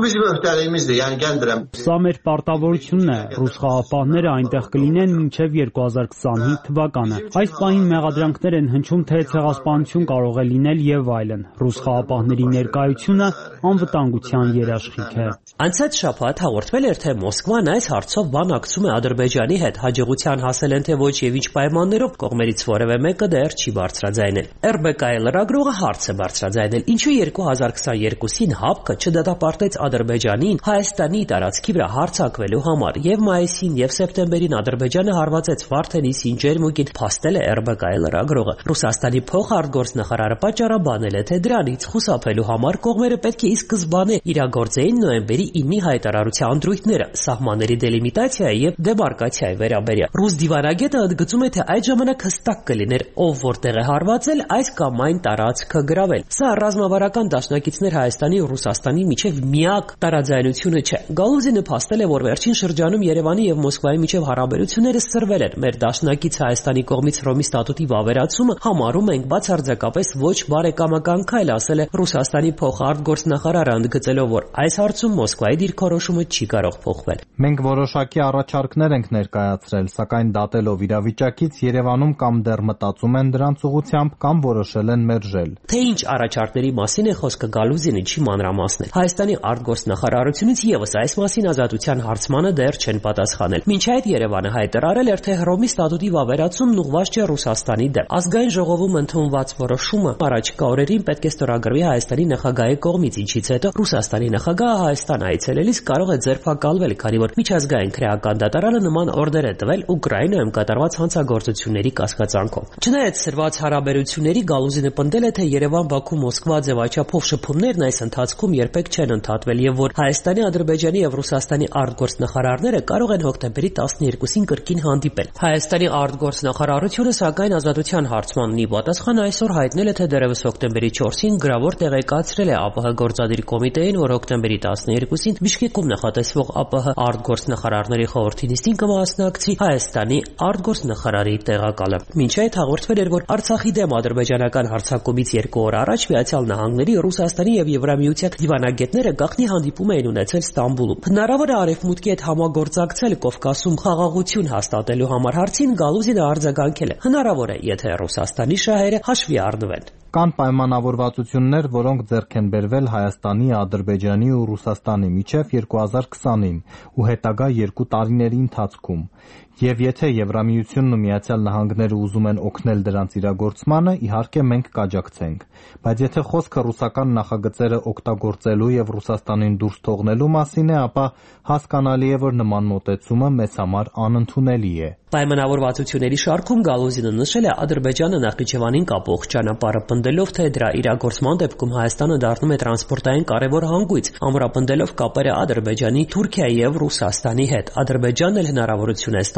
Սա մեր պարտավորությունն է։ Ռուս խաղապահները այնտեղ կլինեն մինչև երկու հազար քսանհինգ թվականը։ Այս պահին մեղադրանքներ են հնչում, թե ցեղասպանություն կարող է լինել եւ այլն։ Ռուս խաղապահների ներկայությունը անվտանգության երաշխիք է։ Անցած շաբաթ հաղորդվել էր, թե Մոսկվան այս հարցով բանակցում է Ադրբեջանի հետ, հաջողության հասել են թե ոչ եւ ինչ պայմաններով, կողմերից որևէ մեկը դեռ չի բարձրաձայնել։ эр бэ կա-ի լրագրողը հարց է բարձրաձայնել, ինչու երկու հազար քսաներկուսին ՀԱՊԿ չդատապարտեց Ադրբեջանին Հայաստանի տարածքի վրա հարձակվելու համար, եւ մայիսին եւ սեպտեմբերին Ադրբեջանը հարվածեց Վարդենիսին, Ջերմուկին, փաստել է эр бэ կա-ի լրագրողը։ Ռուսաստանի փոխարտգործնախարարը պատճառաբանել է, թե դրանից խուսափելու համար կողմերը պետք է ի սկզբանե իրագործեին նոյեմբերի ինի հայտարարության ընտրույթները, սահմանների դելիմիտացիայի եւ դեմարկացիայի վերաբերյալ։ Ռուս դիվանագետը ընդգծում է, թե այդ ժամանակ հստակ կլիներ, ով որտեղ է հարվածել, այս կամ այն տարածքը գրավել։ Սա ռազմավարական դաշնակիցներ Հայաստանի ու Ռուսաստանի միջև միակ տարաձայնությունը չէ։ Գալուզինը փաստել է, որ վերջին շրջանում Երևանի եւ Մոսկվայի միջև հարաբերությունները սրվել են։ Մեր դաշնակից Հայաստանի կողմից Հռոմի ստատուտի վավերացումը համարում ենք բացարձակապես ոչ բարեկամական քայլ, ասել է Ռուսաստանի փոխարտգործնախարարը, ընդգծելով, որ այս հարցում Մոսկվայի դիրքորոշումը չի կարող փոխվել։ Մենք որոշակի առաջարկներ ենք ներկայացրել, սակայն դատելով իրավիճակից Երևանում կամ դեռ մտածում են դրանց ուղղությամբ, կամ որոշել են մերժել։ Թե ինչ առաջարկների մասին է խոսքը, Գալուզինը չի մանրամասնել։ Հայաստանի արտգործնախարարությունից եւս այս մասին Ազատության հարցմանը դեռ չեն պատասխանել։ Մինչ այդ Երևանը հայտարարել էր, թե Հռոմի ստատուտի վավերացումն ուղղված չէ Ռուսաստանի դեմ։ Ազգային ժողովում ընդունված որոշումը առաջիկա օրերին պետք է ստորագրվի Հայաստանի նախագահի կողմից, ինչից հետո Ռուսաստանի նախագահը Հայաստան այցելելիս կարող է ձերբակալվել, քանի որ միջազգային քրեական դատարանը նման օրդեր է տվել Ուկրաինայում կատարված հանցագործությունների կասկածանքով։ Չնայած սրված հարաբերությունների, Գալուզինը պնդել է, թե Երևան-Բաքու-Մոսկվա ձևաչափով շփումներն այս ընթացքում երբեք չեն ընդհատվել եւ որ Հայաստանի, Ադրբեջանի եւ Ռուսաստանի արտգործնախարարները կարող են հոկտեմբերի տասներկուսին կրկին հանդիպել։ Հայաստանի արտգործնախարարությունը սակայն Ազատության հարցմանն ի պատասխան այսօր հայտնել է, թե դեռևս հոկտեմբերի չորսին գրավոր տեղեկացրել է ԱՊՀ գործադիր կոմիտեին, որ հոկտեմբերի տասներկուսին Բիշկեկում նախատեսվող ԱՊՀ արտգործնախարարների խորհրդի նիստին կմասնակցի Հայաստանի արտգործնախարարի տեղակալը։ Մինչ այդ հաղորդվել էր, որ Արցախի դեմ ադրբեջանական հարձակումից երկու օր առաջ Միացյալ Նահանգների, Ռուսաստանի եւ Եվրամիության դիվանագետները գաղտնի հանդիպում էին ունեցել Ստամբուլում։ Հնարավոր է Արևմուտքի հետ համագործակցել Կովկասում խաղաղություն հաստատելու համար հարցին Գալուզինը արձագանքել է։ Հնարավոր է, եթե Ռուսաստանի շահերը հաշվի առնվեն։ Կան պայմանավորվածություններ, որոնք ձեռք են բերվել Հայաստանի, Ադրբեջանի ու Ռուսաստանի միջև երկու հազար քսանին ու հետագա երկու տարիների ընթացքում։ Եվ եթե Եվրամիությունն ու Միացյալ Նահանգները ուզում են օգնել դրանց իրագործմանը, իհարկե մենք կաջակցենք։ Բայց եթե խոսքը ռուսական նախագծերը օգտագործելու եւ Ռուսաստանին դուրս թողնելու մասին է, ապա հասկանալի է, որ նման մոտեցումը մեզ համար անընդունելի է։ Պայմանավորվածությունների շարքում Գալուզինը նշել է Ադրբեջանը Նախիջևանին կապող ճանապարհը, պնդելով, թե դրա իրագործման դեպքում Հայաստանը դառնում է տրանսպորտային կարևոր հանգույց, ամրապնդելով կապերը Ադրբեջանի, Թուրքիայի եւ Ռուսաստանի հետ։ Ադրբեջանն էլ հնարավորություն է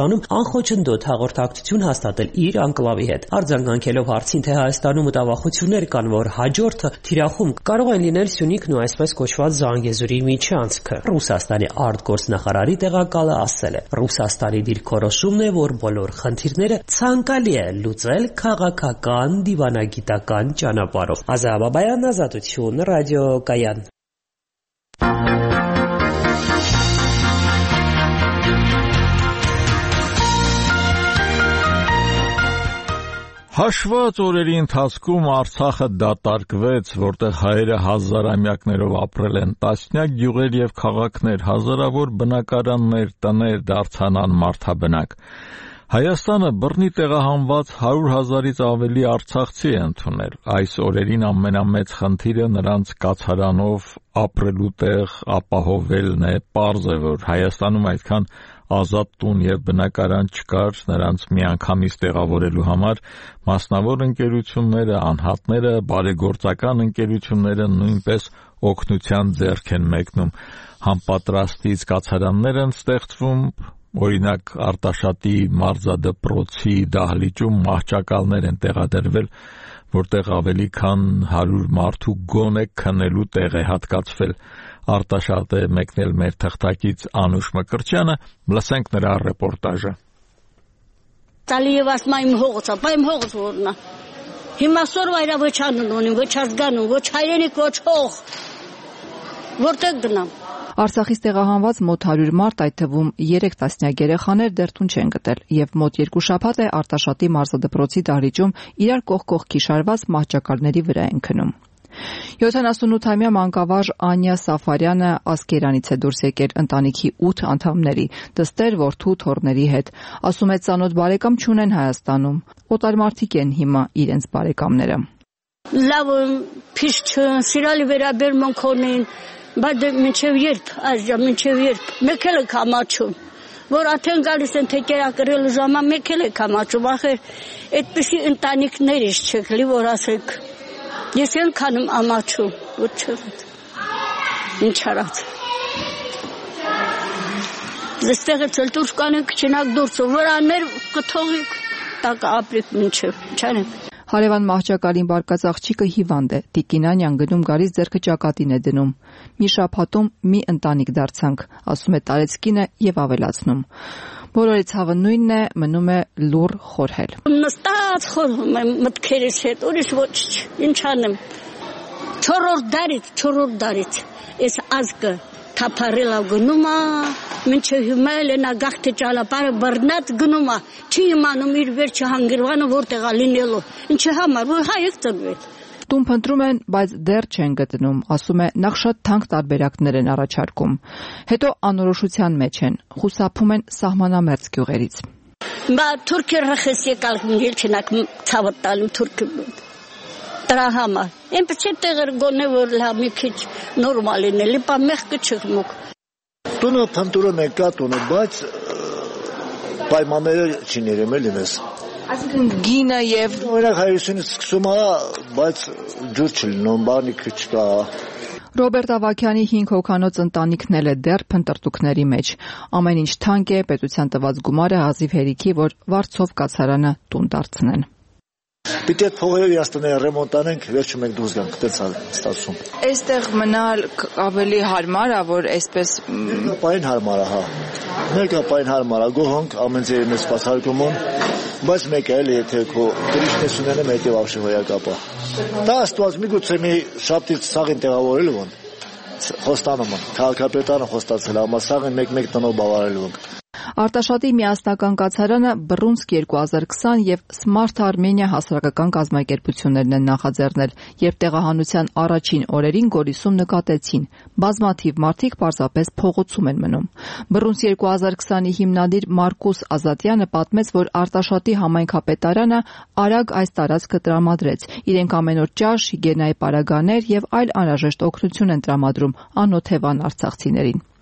Հայաստանում անխոչնդոտ հաղորդակցություն հաստատել իր անկլավի հետ։ Արձագանքելով հարցին, թե Հայաստանում մտավախություններ կան, որ հաջորդը թիրախում կարող են լինել Սյունիքն ու այսպես կոչված Զանգեզուրի միջանցքը, Ռուսաստանի արտգործնախարարի տեղակալը ասել է. Ռուսաստանի դիրքորոշումն է, որ բոլոր խնդիրները ցանկալի է լուծել քաղաքական, դիվանագիտական ճանապարհով։ Ազատ Բաբայան, Ազատություն, ռադիոկայան։ Հաշված օրերի ընթացքում Արցախը դատարկվեց, որտեղ հայերը հազարամյակներով ապրել են, տասնյակ գյուղեր եւ քաղաքներ, հազարավոր բնակարաններ, տներ դարձան անմարդաբնակ։ Հայաստանը բռնի տեղահանված հարյուր հազարից ավելի արցախցի է ընդունել։ Այս օրերին ամենամեծ խնդիրը նրանց կացարանով ապրելու տեղ ապահովելն է։ Պարզ է, որ Հայաստանում այդքան ազատ տուն եւ բնակարան չկար նրանց միանգամից տեղավորելու համար, մասնավոր ընկերությունները, անհատները, բարեգործական ընկերությունները նույնպես օգնության ձեռք են մեկնում։ Համապատրաստից կացարաններ են ստեղծվում, օրինակ Արտաշատի մարզադպրոցի դահլիճում մահճակալներ են տեղադրվել, որտեղ ավելի քան հարյուր մարդու գոնե քնելու տեղ է հատկացվել։ Արտաշատ է մեկնել մեր թղթակից Անուշ Մկրտչյանը, լսենք նրա ռեպորտաժը։ Տալիև ասում եմ հողոցա, բայց հողոց որնա։ Հիմա սորվա իրա ոչ անուն ունի, ոչ ազգանուն, ոչ հայրենիք, ոչ հող։ Որտեղ գնամ։ Արցախից տեղահանված մոտ հարյուր մարդ, այդ թվում երեք տասնյակ երեխաներ դեռ տուն չեն գտել, եւ մոտ երկու շաբաթ է Արտաշատի մարզադպրոցի դահլիճում իրար կողք կողքի շարված մահճակալների վրա են քնում։ յոթանասունութամյա մանկավարժ Անյա Սաֆարյանը Ասկերանից է դուրս եկել ընտանիքի ութ անդամների, դստեր, որդու, թոռների հետ։ Ասում է ծանոթ բարեկամ չունեն Հայաստանում։ Օտար մարդիկ են հիմա իրենց բարեկամները։ Լավ փիշ չն, սիրալի վերաբերմունք ունեն, բայց մինչև երբ, այժմ մինչև երբ, մեկ էլ եք համաչում, որ աթեն գալիս են թե կերակրելու ժամա, մեկ էլ եք համաչում, ախր այդպիսի ընտանիքներից չեք լի, որ ասեք, ես ենքան եմ ամաչում, որ չվետ, ինչ արած։ Ձեստեղ է ծել դուրս կանեք, չինակ դուրսը, վրաներ կթողիք, տակ ապրիք մինչև, չանեք։ Հարևան մահճակալին բարկած աղջիկը հիվանդ է, Տիկինանյան գնում գալիս ձեռքը ճակատին է դնում։ Մի շաբաթում մի ընտանիք դարձանք, ասում է տարեցկինը եւ ավելացնում։ Բոլորի ցավը նույնն է, մնում է լուռ խորհել։ Նստած խորհում եմ մտքերս հետ, ուրիշ ոչ, ինչ անեմ։ Չորրորդ դարից, չորրորդ դարից, այս ազգը թափարելա գնում է, մինչև հիմա էլ նա գաղթի ճանապարհը բռնած գնում է, չի իմանում իր վերջը հանգրվանը որտեղ է լինելու, ինչի համար, որ հայեք ծնվել։ Տուն փնտրում են, բայց դեռ չեն գտնում, ասում է, նախ շատ թանկ տարբերակներ են առաջարկում։ Հետո անորոշության մեջ են, խուսափում են սահմանամերձ գյուղերից։ Բա թուրքի ռխես եկալ ելչինակ ցավը տալու թուրքի դրա համար։ Այնպես չէ տեղեր գոնե որ լավ մի քիչ նորմալ լինելի, բա մեղքը չգմուկ։ Տունը փնտրում է կա տունը, բայց պայմանները չի ներեմ էլի մեզ։ Այսինքն գինը եւ օրինակ հայությունից սկսում է, բայց ջուր չլինում, բանիք չկա։ Ռոբերտ Ավագյանի հինգ հոգանոց ընտանիքն էլ է դեռ փնտրտուքների մեջ։ Ամեն ինչ թանկ է, պետության տված գումարը հազիվ հերիքի, որ վարձով կացարանը տուն դարձնեն։ Պիտի այդ փողերը Հայաստանի ռեմոնտ անենք, վերջում մենք դուրս գանք, դից է ստացվում։ Այստեղ մնալ ավելի հարմար է, որ այսպես Պայն հարմար է, հա։ Մեկը պայն հարմար է, գոհոնք ամեն ձերի մեզ սպասարկում են, բայց մեկը էլ եթե քո դրիշտեսունենը մեկը вообще հոյակապա։ Դա աստված միգուցե մի շաբթից սաղին տեղավորելու են։ Խոստանում են, քաղաքապետարանը խոստացել է, amma սաղին մեկ-մեկ տնով բավարարելու են։ Արտաշատի միասնական կացարանը Բռունսկ երկու հազար քսան եւ Smart Armenia հասարակական կազմակերպություններն են նախաձեռնել, երբ տեղահանության առաջին օրերին Գորիսում նկատեցին, բազմաթիվ մարդիկ պարզապես փողոցում են մնում։ Բռունսկ երկու հազար քսանի հիմնադիր Մարկուս Ազատյանը պատմեց, որ Արտաշատի համայնքապետարանը արագ այս տարածքը տրամադրեց։ Իրենք ամեն օր ճաշ, հիգիենայի պարագաներ եւ այլ անհրաժեշտ օգնություն են տրամադրում անօթևան արցախցիներին։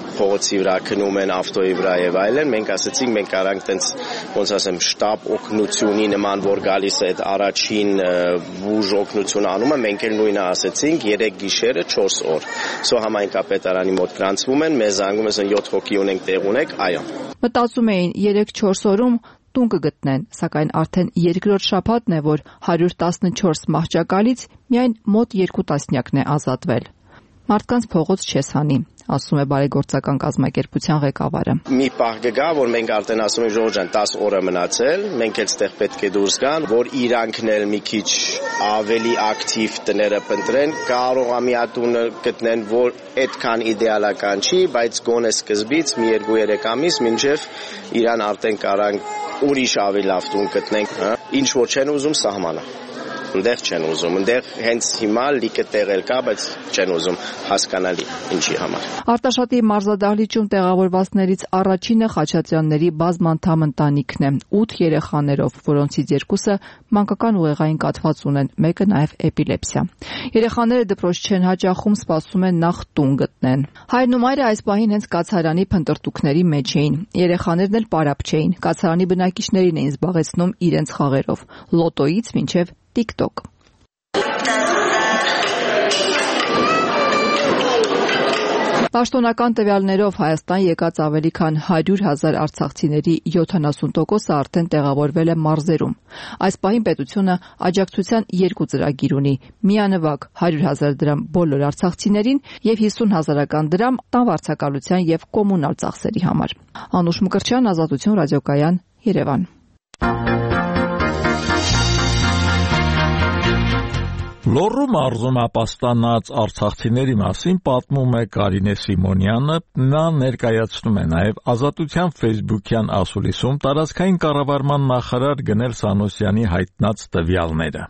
փողոցի վրա քնում են, ավտոյի վրա եւ այլն, մենք ասացինք մենք արանք տենց ոնց ասեմ շտաբ օգնությունի նման, որ գալիս է այդ առաջին բուժ օգնություն անումը, մենք էլ նույնը ասացինք երեք գիշերը չորս օր։ Սո համայնքապետարանի մոտ գրանցվում են, մեզ զանգում են յոթ հոգի ունենք, տեղ ունեք, այո։ Մտածում էին երեք չորս օրում տուն կգտնեն, սակայն արդեն երկրորդ շաբաթն է, որ հարյուր տասնչորս մահճակալից միայն մոտ երկու տասնյակն է ազատվել։ Մարդկանց փողոց չես հանի, ասում է բարեգործական կազմակերպության ղեկավարը։ Մի պահ կգա, որ մենք արդեն ասում ենք Ժորժան դես օր է մնացել, մենք էլ ստեղ պետք է դուրս գան, որ իրանքն էլ մի քիչ ավելի ակտիվ տները փնտրեն, կարող է մի ատունը գտնեն, որ այդքան իդեալական չի, բայց գոնե սկզբից մի երկու երեք ամիս մինչև իրան արդեն կարանք ուրիշ ավելի լավ տուն գտնենք, ինչ որ չեն ուզում սահմանը։ Ընդեղ չեն ուզում, ընդեղ հենց հիմա լիքը տեղել կա, բայց չեն ուզում, հասկանալի ինչի համար։ Արտաշատի մարզադահլիճում տեղավորվածներից առաջինը Խաչատրյանների բազմանդամ ընտանիքն է, ութ երեխաներով, որոնցից երկուսը մանկական ուղեղային կաթված ունեն, մեկը նաև էպիլեպսիա։ Երեխաները դպրոց չեն հաճախում, սպասում են նախ տուն գտնեն։ Հայրն ու մայրը այս պահին հենց կացարանի փնտրտուքների մեջ էին։ Երեխաներն էլ պարապ չէին, կացարանի բնակիչներին էին զբաղեցնում իրենց խաղերով, լոտոից մինչև TikTok։ Պաշտոնական տվյալներով Հայաստան եկած ավելի քան հարյուր հազար արցախցիների յոթանասուն տոկոսը արդեն տեղավորվել է մարզերում։ Այս պահին պետությունը աջակցության երկու ծրագիր ունի՝ միանվագ հարյուր հազար դրամ բոլոր արցախցիներին եւ հիսուն հազարական դրամ տան վարձակալության եւ կոմունալ ծախսերի համար։ Անուշ Մկրտչյան, Ազատություն ռադիոկայան, Երևան։ Լոռու մարզում ապաստանած արցախցիների մասին պատմում է Կարինե Սիմոնյանը, նա ներկայացնում է նաև Ազատության Facebook-յան ասուլիսում տարածքային կառավարման նախարար Գնել Սանոսյանի հայտնած տվյալները։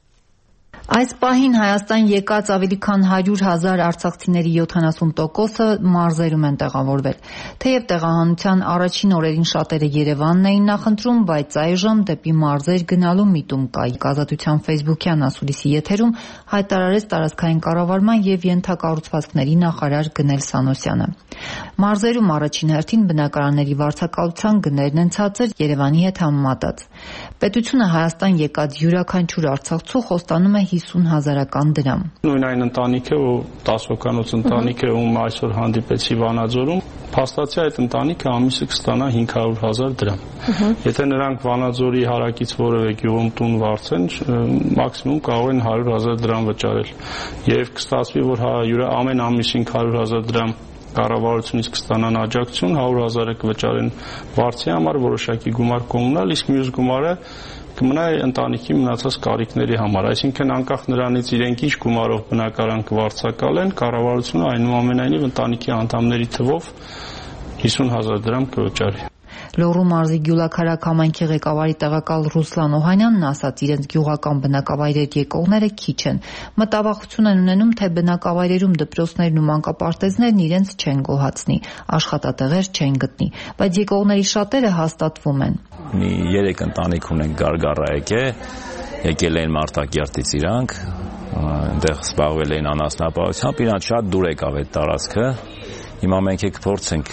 Այս պահին Հայաստան եկած ավելի քան հարյուր հազար արցախցիների յոթանասուն տոկոսը մարզերում են տեղավորվել։ Թեև տեղահանության առաջին օրերին շատերը Երևանն էին նախընտրում, բայց այժմ դեպի մարզեր գնալու միտում կա։ Ազատության Facebook-յան ասուլիսի եթերում հայտարարեց տարածքային կառավարման եւ ենթակառուցվածքների նախարար Գնել Սանոսյանը։ Մարզերում առաջին հերթին բնակարանների վարձակալության գներն են ցածր Երևանի հետ համեմատած։ Պետությունը Հայաստան եկած յուրաքանչյուր արցախցու խոստանում է հիսուն հազարական դրամ։ Նույն այն ընտանիքը, որ տասը հոգանոց ընտանիք է, ում այսօր հանդիպեցի Վանաձորում, փաստացի այդ ընտանիքը ամիսը կստանա հինգ հարյուր հազար դրամ։ Եթե նրանք Վանաձորի հարակից որևէ գյուղում տուն վարձեն, մաքսիմում կարող են հարյուր հազար դրամ վճարել։ Եվ կստացվի, որ ամեն ամիս հինգ հարյուր հազար դրամ կառավարությունից կստանան աջակցություն, հարյուր հազարը կվճարեն վարձի համար, որոշակի գումար կոմունալ, իսկ մյուս գումարը կմնա ընտանիքի մնացած կարիքների համար, այսինքն անկախ նրանից իրենք ինչ գումարով բնակարան կվարձակալեն, կառավարությունը այնուամենայնիվ ընտանիքի անդամների թվով հիսուն հազար դրամ կվճարի։ Լոռու մարզի Գյուլաքարակ համայնքի ղեկավարի տեղակալ Ռուսլան Օհանյանն ասաց, իրենց գյուղական բնակավայրեր եկողները քիչ են։ Մտավախություն են ունենում, թե բնակավայրերում դպրոցներն ու մանկապարտեզներն իրենց չեն գոհացնի, աշխատատեղեր չեն գտնի, բայց եկողների շատերը հաստատվում են։ Մի երեք ընտանիք ունենք Գարգարայեկե, եկել են Մարտակերտից իրանք, այնտեղ զբաղվել էին անասնապահությամբ, իրանք շատ դուր եկավ այդ տարածքը։ Հիմա մենք եք փորձենք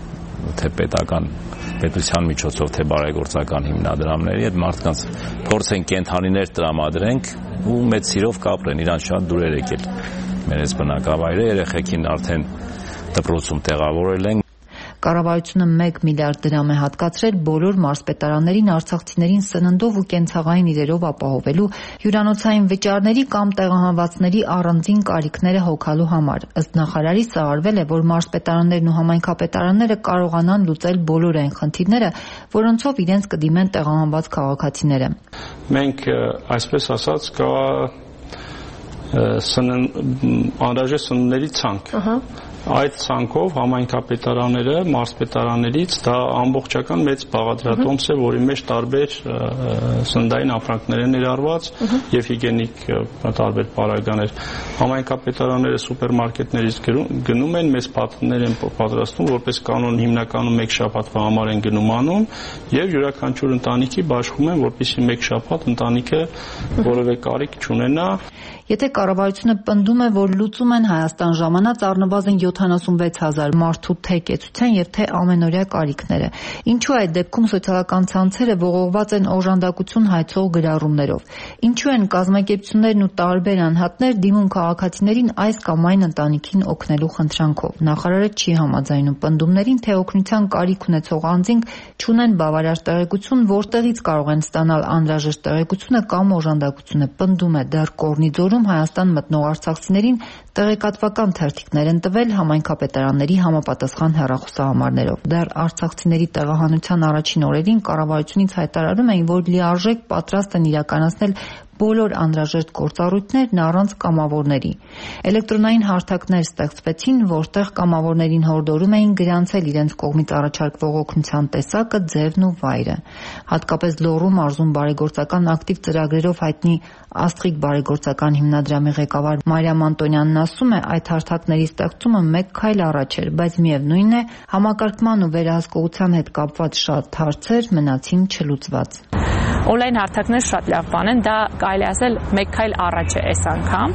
թե պետական պետության միջոցով, թե բարեգործական հիմնադրամների այդ մարդկանց փորձենք կենթանիներ տրամադրենք ու մեծ սիրով կապրեն, իրան շատ դուր էր եկել մեր այս բնակավայրը, երեխեքին արդեն դպրոցում տեղավորել են։ Կառավարությունը մեկ միլիարդ դրամ է հատկացրել բոլոր մարզպետարաններին արցախցիներին սննդով ու կենցաղային իրերով ապահովելու, հյուրանոցային վճարների կամ տեղահանվածների առանձին կարիքները հոգալու համար։ Ըստ նախարարի սա արվել է, որ մարզպետարաններն ու համայնքապետարանները կարողանան լուծել բոլոր այն խնդիրները, որոնցով իրենց կդիմեն տեղահանված քաղաքացիները։ Մենք այսպես ասած կա անհրաժեշտ սննդների ցանկ։ Այդ ցանկով համայնքապետարանները մարզպետարաններից դա ամբողջական մեծ բաղադրատոմս է, որի մեջ տարբեր սննդային ապրանքներ են ներառված եւ հիգիենիկ տարբեր պարագաներ։ Համայնքապետարանները սուպերմարկետներից գնում են, մեծ պատներ են պատրաստում, որպես կանոն հիմնականում մեկ շաբաթվա համար են գնում անում եւ յուրաքանչյուր ընտանիքի բաշխում են, որպեսզի մեկ շաբաթ ընտանիքը որևէ կարիք չունենա։ Եթե կառավարությունը պնդում է, որ լուծում են Հայաստան ժամանած առնվազն յոթանասունվեց հազար մարդու թե կեցության եւ թե ամենօրյա կարիքները, ինչու այդ դեպքում սոցիալական ցանցերը ողողված են օժանդակություն հայցող գրառումներով, ինչու են կազմակերպություններն ու տարբեր անհատներ դիմում քաղաքացիներին այս կամ այն ընտանիքին օգնելու խնդրանքով։ Նախարարը չի համաձայնում պնդումներին, թե օգնության կարիք ունեցող անձինք չունեն բավարար տեղեկություն, որտեղից կարող են ստանալ անհրաժեշտ տեղեկությունը կամ օժանդակությունը։ Պնդում է, դեռ Կորնիձորում Հայաստան մտնող արցախցիներին տեղեկատվական թերթիկներ են տվել համայնքապետարանների համապատասխան հեռախոսահամարներով։ Դեռ արցախցիների տեղահանության առաջին օրերին կառավարությունից հայտարարում էին, որ լիարժեք պատրաստ են իրականացնել բոլոր անհրաժեշտ գործառույթներն առանց կամավորների։ Էլեկտրոնային հարթակներ ստեղծվեցին, որտեղ կամավորներին հորդորում էին գրանցել իրենց կողմից առաջարկվող օգնության տեսակը, ձևն ու վայրը։ Հատկապես Լոռու մարզում բարեգործական ակտիվ ծրագրերով հայտնի Աստղիկ բարեգործական հիմնադրամի ղեկավար Մարիամ Անտոնյանն ասում է, այդ հարթակների ստեղծումը մեկ քայլ առաջ էր, բայց միևնույն է, համակարգման ու վերահսկողության հետ կապված շատ հարցեր մնացին չլուծված։ Օնլայն հարթակներ շատ լավ բան են, դա կարելի ասել մեկ քայլ առաջ է այս անգամ,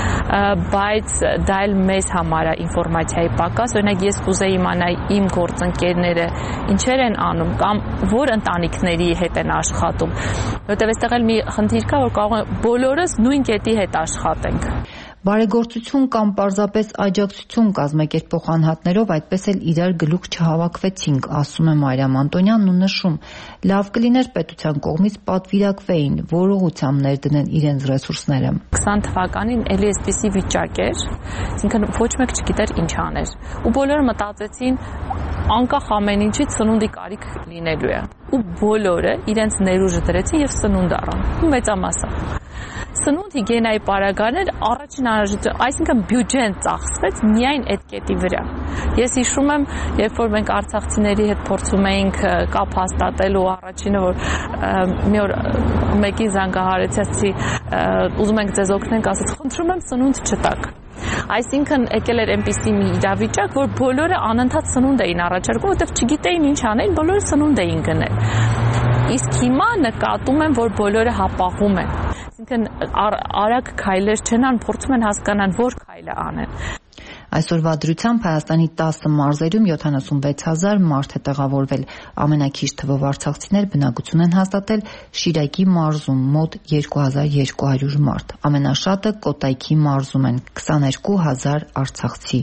բայց դա էլ մեզ համար է ինֆորմացիայի պակաս, օրինակ ես կուզեի իմանալ իմ գործընկերները ինչեր են անում կամ որ ընտանիքների հետ են աշխատում, որտեղ այստեղ էլ մի խնդիր կա, որ կարող է բոլորս նույն կետի հետ աշխատենք։ Բարեգործություն կամ պարզապես աջակցություն կազմակերպող անհատներով այդպես էլ իրար գլուխ չհավաքվեցինք, ասում է Մարիամ Անտոնյանն ու նշում, լավ կլիներ պետության կողմից պատվիրակվեին, որողությամբ ներդնեն իրենց ռեսուրսները։ քսան թվականին էլի այսպիսի վիճակ էր, այսինքն ոչ մեկ չգիտեր ինչ աներ, ու բոլորը մտածեցին անկախ ամեն ինչից սնունդի կարիք լինելու է, ու բոլորը իրենց ներուժը դրեցին եւ սնունդ առան, ու մեծամասը։ Սնունդ հիգիենայի պարագաներ առաջին անհրաժեշտություն, այսինքն բյուջեն ծախսվեց միայն այդ կետի վրա։ Ես հիշում եմ, երբ որ մենք արցախցիների հետ փորձում էինք կապ հաստատելու, առաջինը որ մի օր մեկին զանգահարեցի, ասացի ուզում ենք ձեզ օգնենք, ասաց խնդրում եմ սնունդ չտաք։ Այսինքն եկել էր այնպիսի մի իրավիճակ, որ բոլորը անընդհատ սնունդ էին առաջարկում, որովհետև չգիտեին ինչ անեն, բոլորը սնունդ էին գնել։ Իսկ հիմա նկատում եմ, որ բոլորը հապաղում են։ Այսինքն արագ քայլեր չեն ան, փորձում են հասկանալ որ քայլը անեն։ Այսօրվա դրությամբ Հայաստանի տասը մարզերում յոթանասունվեց հազար մարդ է տեղավորվել։ Ամենաքիչ թվով արցախցիներ բնակություն են հաստատել Շիրակի մարզում մոտ երկու հազար երկու հարյուր մարդ։ Ամենաշատը Կոտայքի մարզում են քսաներկու հազար արցախցի։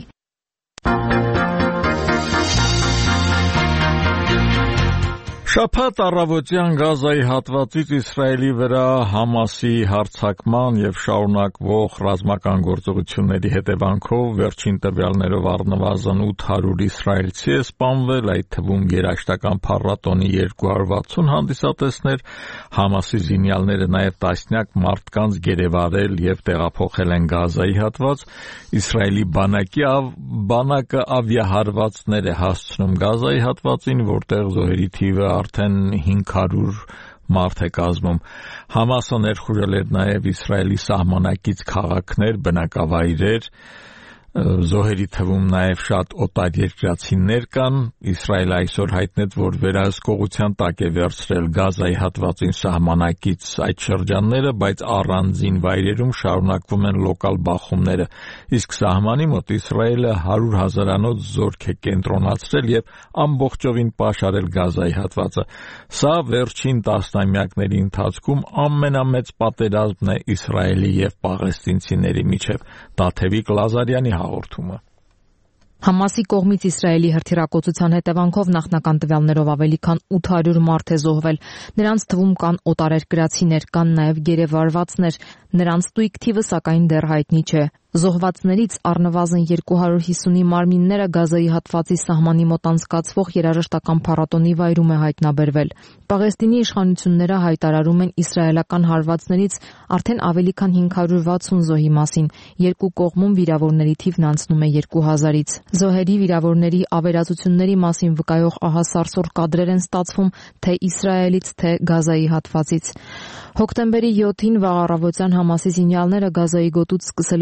Շաբաթ առավոտյան Գազայի հատվածից Իսրայելի վրա Համասի հարձակման եւ շարունակվող ռազմական գործողությունների հետևանքով վերջին տվյալներով առնվազն ութ հարյուր իսրայելցի է սպանվել, այդ թվում երաշտական փառատոնի երկու հարյուր վաթսուն հանդիսատեսներ, Համասի զինյալները նաեւ տասնյակ մարդկանց գերեվարել եւ տեղափոխել են Գազայի հատված, Իսրայելի բանակի ավ, բանակը ավիահարվածներ է հասցնում Գազայի հատվածին, որտեղ զոհերի թիվը արդեն հինգ հարյուր մարդ է կազմում։ Համասը ներխուժել էր նաև Իսրայելի սահմանակից քաղաքներ, բնակավայրեր, զոհերի թվում նաև շատ օտարերկրացիներ կան։ Իսրայելը այսօր հայտնեց, որ վերահսկողության տակ է վերցրել Գազայի հատվածին սահմանակից այդ շրջանները, բայց առանձին վայրերում շարունակվում են լոկալ բախումները, իսկ սահմանի մոտ Իսրայելը հարյուր հազարանոց զորք է կենտրոնացրել եւ ամբողջովին պաշարել Գազայի հատվածը։ Սա վերջին տասնամյակների ընթացքում ամենամեծ պատերազմն է Իսրայելի եւ պաղեստինցիների միջեւ։ Տաթևիկ Լազարյանի հաղորդումը։ Համասի կողմից Իսրայելի հրթիռակոծության հետևանքով նախնական տվյալներով ավելի քան ութ հարյուր մարդ է զոհվել։ Նրանց թվում կան օտարերկրացիներ, կան նաև գերեվարվածներ։ Նրանց տույք թիվը սակայն դեռ հայտնի չէ։ Զոհվածներից առնվազն երկու հարյուր հիսունի մարմինները Գազայի հատվածի սահմանի մոտ անցկացվող երաժշտական փառատոնի վայրում է հայտնաբերվել։ Պաղեստինի իշխանությունները հայտարարում են իսրայելական հարվածներից արդեն ավելի քան հինգ հարյուր վաթսուն զոհի մասին։ Երկու կողմում վիրավորների թիվն անցնում է երկու հազարից։ Զոհերի, վիրավորների, ավերածությունների մասին վկայող ահասարսուռ կադրեր են ստացվում թե Իսրայելից, թե Գազայի հատվածից։ Հոկտեմբերի յոթին վաղ առավոտյան Համասի զինյալները Գազայի գոտուց սկսել են հազարավոր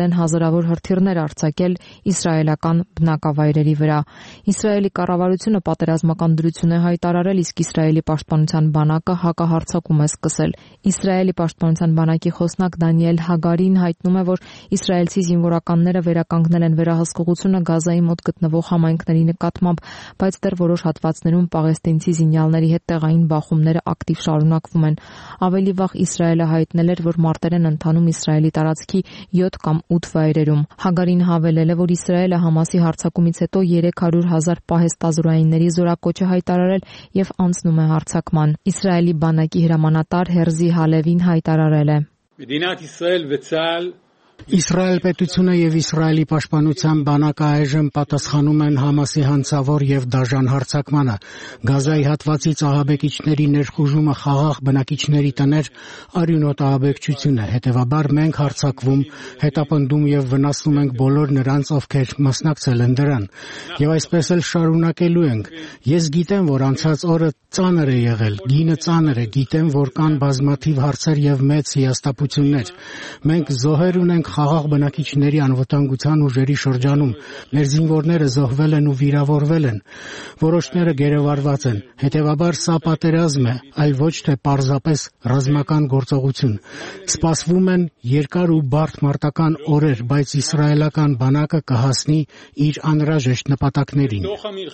հազարավոր հրթիռներ արձակել իսրայելական բնակավայրերի վրա։ Իսրայելի կառավարությունը պատերազմական դրություն է հայտարարել, իսկ Իսրայելի պաշտպանության բանակը հակահարձակում է սկսել։ Իսրայելի պաշտպանության բանակի խոսնակ Դանիել Հագարին հայտնում է, որ իսրայելցի զինվորականները վերականգնել են վերահսկողությունը Գազայի մոտ գտնվող համայնքների նկատմամբ, բայց դեռ որոշ հատվածներում պաղեստինցի զինյալների հետ տեղային բախումները ակտիվ շարունակվում են։ Ավելի վաղ Իսրայելը հայտնել էր, որ մարտեր են ընթանում Իսրայելի տարածքի յոթ կամ ութ վայրերում։ Հագարին հավելել է, որ Իսրայելը Համասի հարձակումից հետո երեք հարյուր հազար պահեստազորայինների զորակոչ է հայտարարել եւ անցնում է հարձակման։ Իսրայելի բանակի հրամանատար Հերզի Հալևին հայտարարել է. Մեդինատ Իսրայել վեցալ Իսրայել պետությունը եւ Իսրայելի պաշտպանության բանակը այժմ պատասխանում են Համասի հանցավոր եւ դաժան հարձակմանը։ Գազայի հատվածից ահաբեկիչների ներխուժումը խաղաղ բնակիչների տներ արյունոտ ահաբեկչություն է։ Հետևաբար մենք հարձակվում, հետապնդում եւ վնասում ենք բոլոր նրանց, ովքեր մասնակցել են դրան։ Եվ այսպես էլ շարունակելու ենք։ Ես գիտեմ, որ անցած օրը ծանր է եղել, գինը ծանր է, գիտեմ, որ կան բազմաթիվ հարցեր եւ մեծ հիասթափություններ։ Մենք զոհեր ունենք խաղաղ բնակիչների անվտանգության ուժերի շրջանում։ Մեր զինվորները զոհվել են ու վիրավորվել են։ Որոշները գերեվարված են։ Հետևաբար սա պատերազմ է, այլ ոչ թե պարզապես ռազմական գործողություն։ Սպասվում են երկար ու բարդ մարտական օրեր, բայց իսրայելական բանակը կհասնի իր անհրաժեշտ նպատակներին։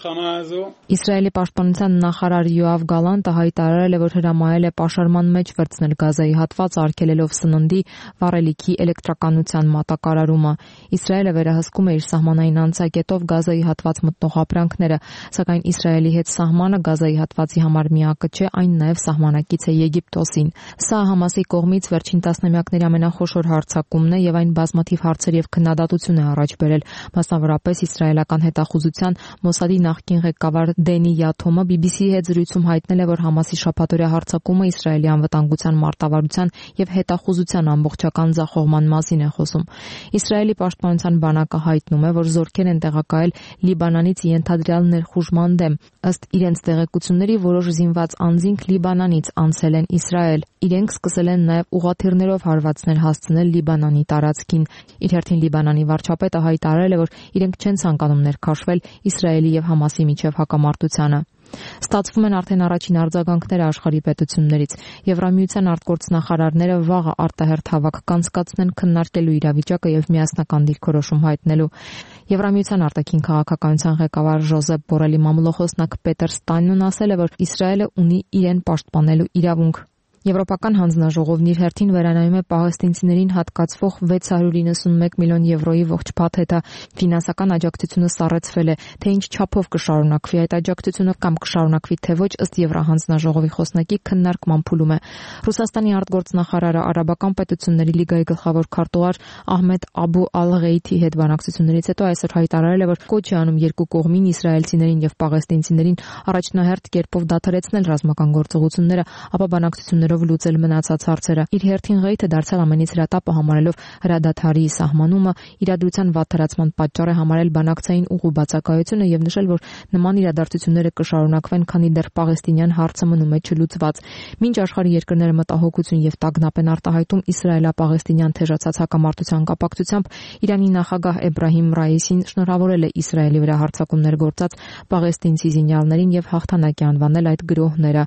Իսրայելի պաշտպանության նախարար Յոավ Գալանտը հայտարարել է, որ հրամայել է պաշարման մեջ վերցնել Գազայի հատված, արգելելով սննդի, վառելիքի, էլեկտրականության մատակարարումը։ Իսրայելը վերահսկում է իր սահմանային անցակետով Գազայի հատված մտնող ապրանքները, սակայն Իսրայելի հետ սահմանը Գազայի հատվածի համար միակը չէ, այն նաև սահմանակից է Եգիպտոսին։ Սա Համասի կողմից վերջին տասնամյակների ամենախոշոր հարձակումն է եւ այն բազմաթիվ հարցեր եւ քննադատություն է առաջ բերել։ Մասնավորապես իսրայելական հետախուզության Մոսադի նախկին ղեկավար Դենի Յաթոմը բի բի սի-ի հետ զրույցում հայտնել է, որ Համասի շաբաթօրյա հարձակումը Իսրայելի անվտանգության մարտավարության եւ հետախուզության ամբողջական ձախողման մասին է խոսում։ Իսրայելի պաշտպանության բանակը հայտնում է, որ զորքեր են տեղակայել Լիբանանից ենթադրյալ ներխուժման դեմ։ Ըստ իրենց տեղեկությունների որոշ զինված անձինք Լիբանանից անցել են Իսրայել։ Իրենք սկսել են նաև ուղղաթիռներով հարվածներ հասցնել Լիբանանի տարածքին։ Իր հերթին Լիբանանի վարչապետը հայտարարել է, որ իրենք չեն ցանկանում ներքաշվել Իսրայելի եւ Համասի միջև հակամարտությանը։ Ստացվում են արդեն առաջին արձագանքները աշխարհի պետություններից։ Եվրամիության արտգործնախարարները վաղը արտահերթ հավաք կանցկացնեն քննարկելու իրավիճակը եւ միասնական դիրքորոշում հայտնելու։ Եվրամիության արտաքին քաղաքականության ղեկավար Ժոզեփ Բորելի մամուլոխոսնակ Պետեր Ստանյուն ասել է, որ Իսրայելը ունի իրեն պաշտպանելու իրավունք։ Եվրոպական հանձնաժողովն իր հերթին վերանայում է պաղեստինցիներին հատկացվող վեց հարյուր իննսունմեկ միլիոն եվրոյի ողջ փաթեթը։ Ֆինանսական աջակցությունը սառեցվել է, թե ինչ չափով կշարունակվի այդ աջակցությունը կամ կշարունակվի թե ոչ, ըստ Եվրահանձնաժողովի խոսնակի քննարկման փուլում է։ Ռուսաստանի արտգործնախարարը արաբական պետությունների լիգայի գլխավոր քարտուղար Ահմեդ Աբու Ալ-Ղեյթի հետ բանակցություններից հետո այսօր հայտարարել է, որ կոչ է անում երկու կողմին իսրայելցիներին եւ պաղեստինցիներին առաջնահերթ կերպով դադարեցնել ռազմական գործողությունները, ապա բանակցությունները լուծել մնացած հարցերը։ Իր հերթին Ղեյթը դարձյալ ամենից հրատապը համարելով հրադադարի սահմանումը իրադրության վատթարացման պատճառ է համարել բանակցային ուղու բացակայությունը եւ նշել, որ նման իրադարձությունները կշարունակվեն, քանի դեռ պաղեստինյան հարցը մնում է չլուծված։ Մինչ աշխարհի երկրները մտահոգություն եւ տագնապ են արտահայտում իսրայելա-պաղեստինյան թեժացած հակամարտության կապակցությամբ, Իրանի նախագահ Էբրահիմ Ռայիսին շնորհավորել է Իսրայելի վրա հարձակումներ գործած պաղեստինցի զինյալներին եւ հաղթանակ է անվանել այդ գրոհները։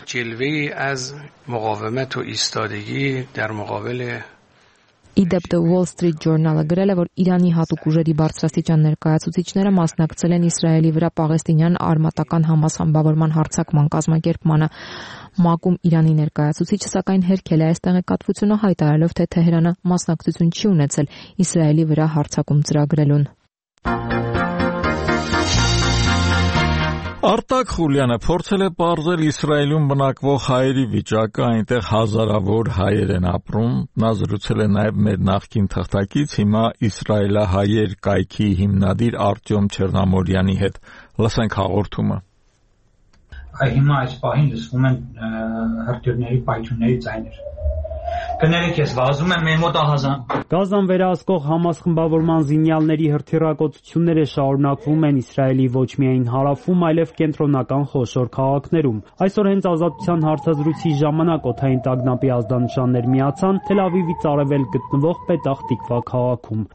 مقاومت و ایستادگی در مقابل Իդեպ The Wall Street Journal-ը գրել է, որ Իրանի հատուկ ուժերի բարձրաստիճան ներկայացուցիչները մասնակցել են Իսրայելի վրա պաղեստինյան արմատական Համաս խմբավորման հարձակման կազմակերպմանը։ ՄԱԿ-ում Իրանի ներկայացուցիչը սակայն հերքել է այս տեղեկատվությունը, հայտարարելով, թե Թեհրանը մասնակցություն չի ունեցել Իսրայելի վրա հարձակում ծրագրելուն։ Արտակ Խուլյանը փորձել է պարզել Իսրայելում բնակվող հայերի վիճակը, այնտեղ հազարավոր հայեր են ապրում։ Նա զրուցել է նաև մեր նախկին թղթակից, հիմա իսրայելահայեր կայքի հիմնադիր Արտյոմ Չեռնամորյանի հետ։ Լսենք հաղորդումը։ Հիմա այս պահին լսվում են հրթիռների պայթյունների ձայներ։ Կներեք, ես վազում եմ մեր մոտ ահազան։ Գազան վերահսկող Համաս խմբավորման զինյալների հրթիռակոծությունները շարունակվում են Իսրայելի ոչ միայն հարավում, այլև կենտրոնական խոշոր քաղաքներում։ Այսօր հենց ազատության հարցազրույցի ժամանակ օդային տագնապի ազդանշաններ միացան Թել Ավիվից արևել գտնվող Պետախ Տիկվա քաղաքում։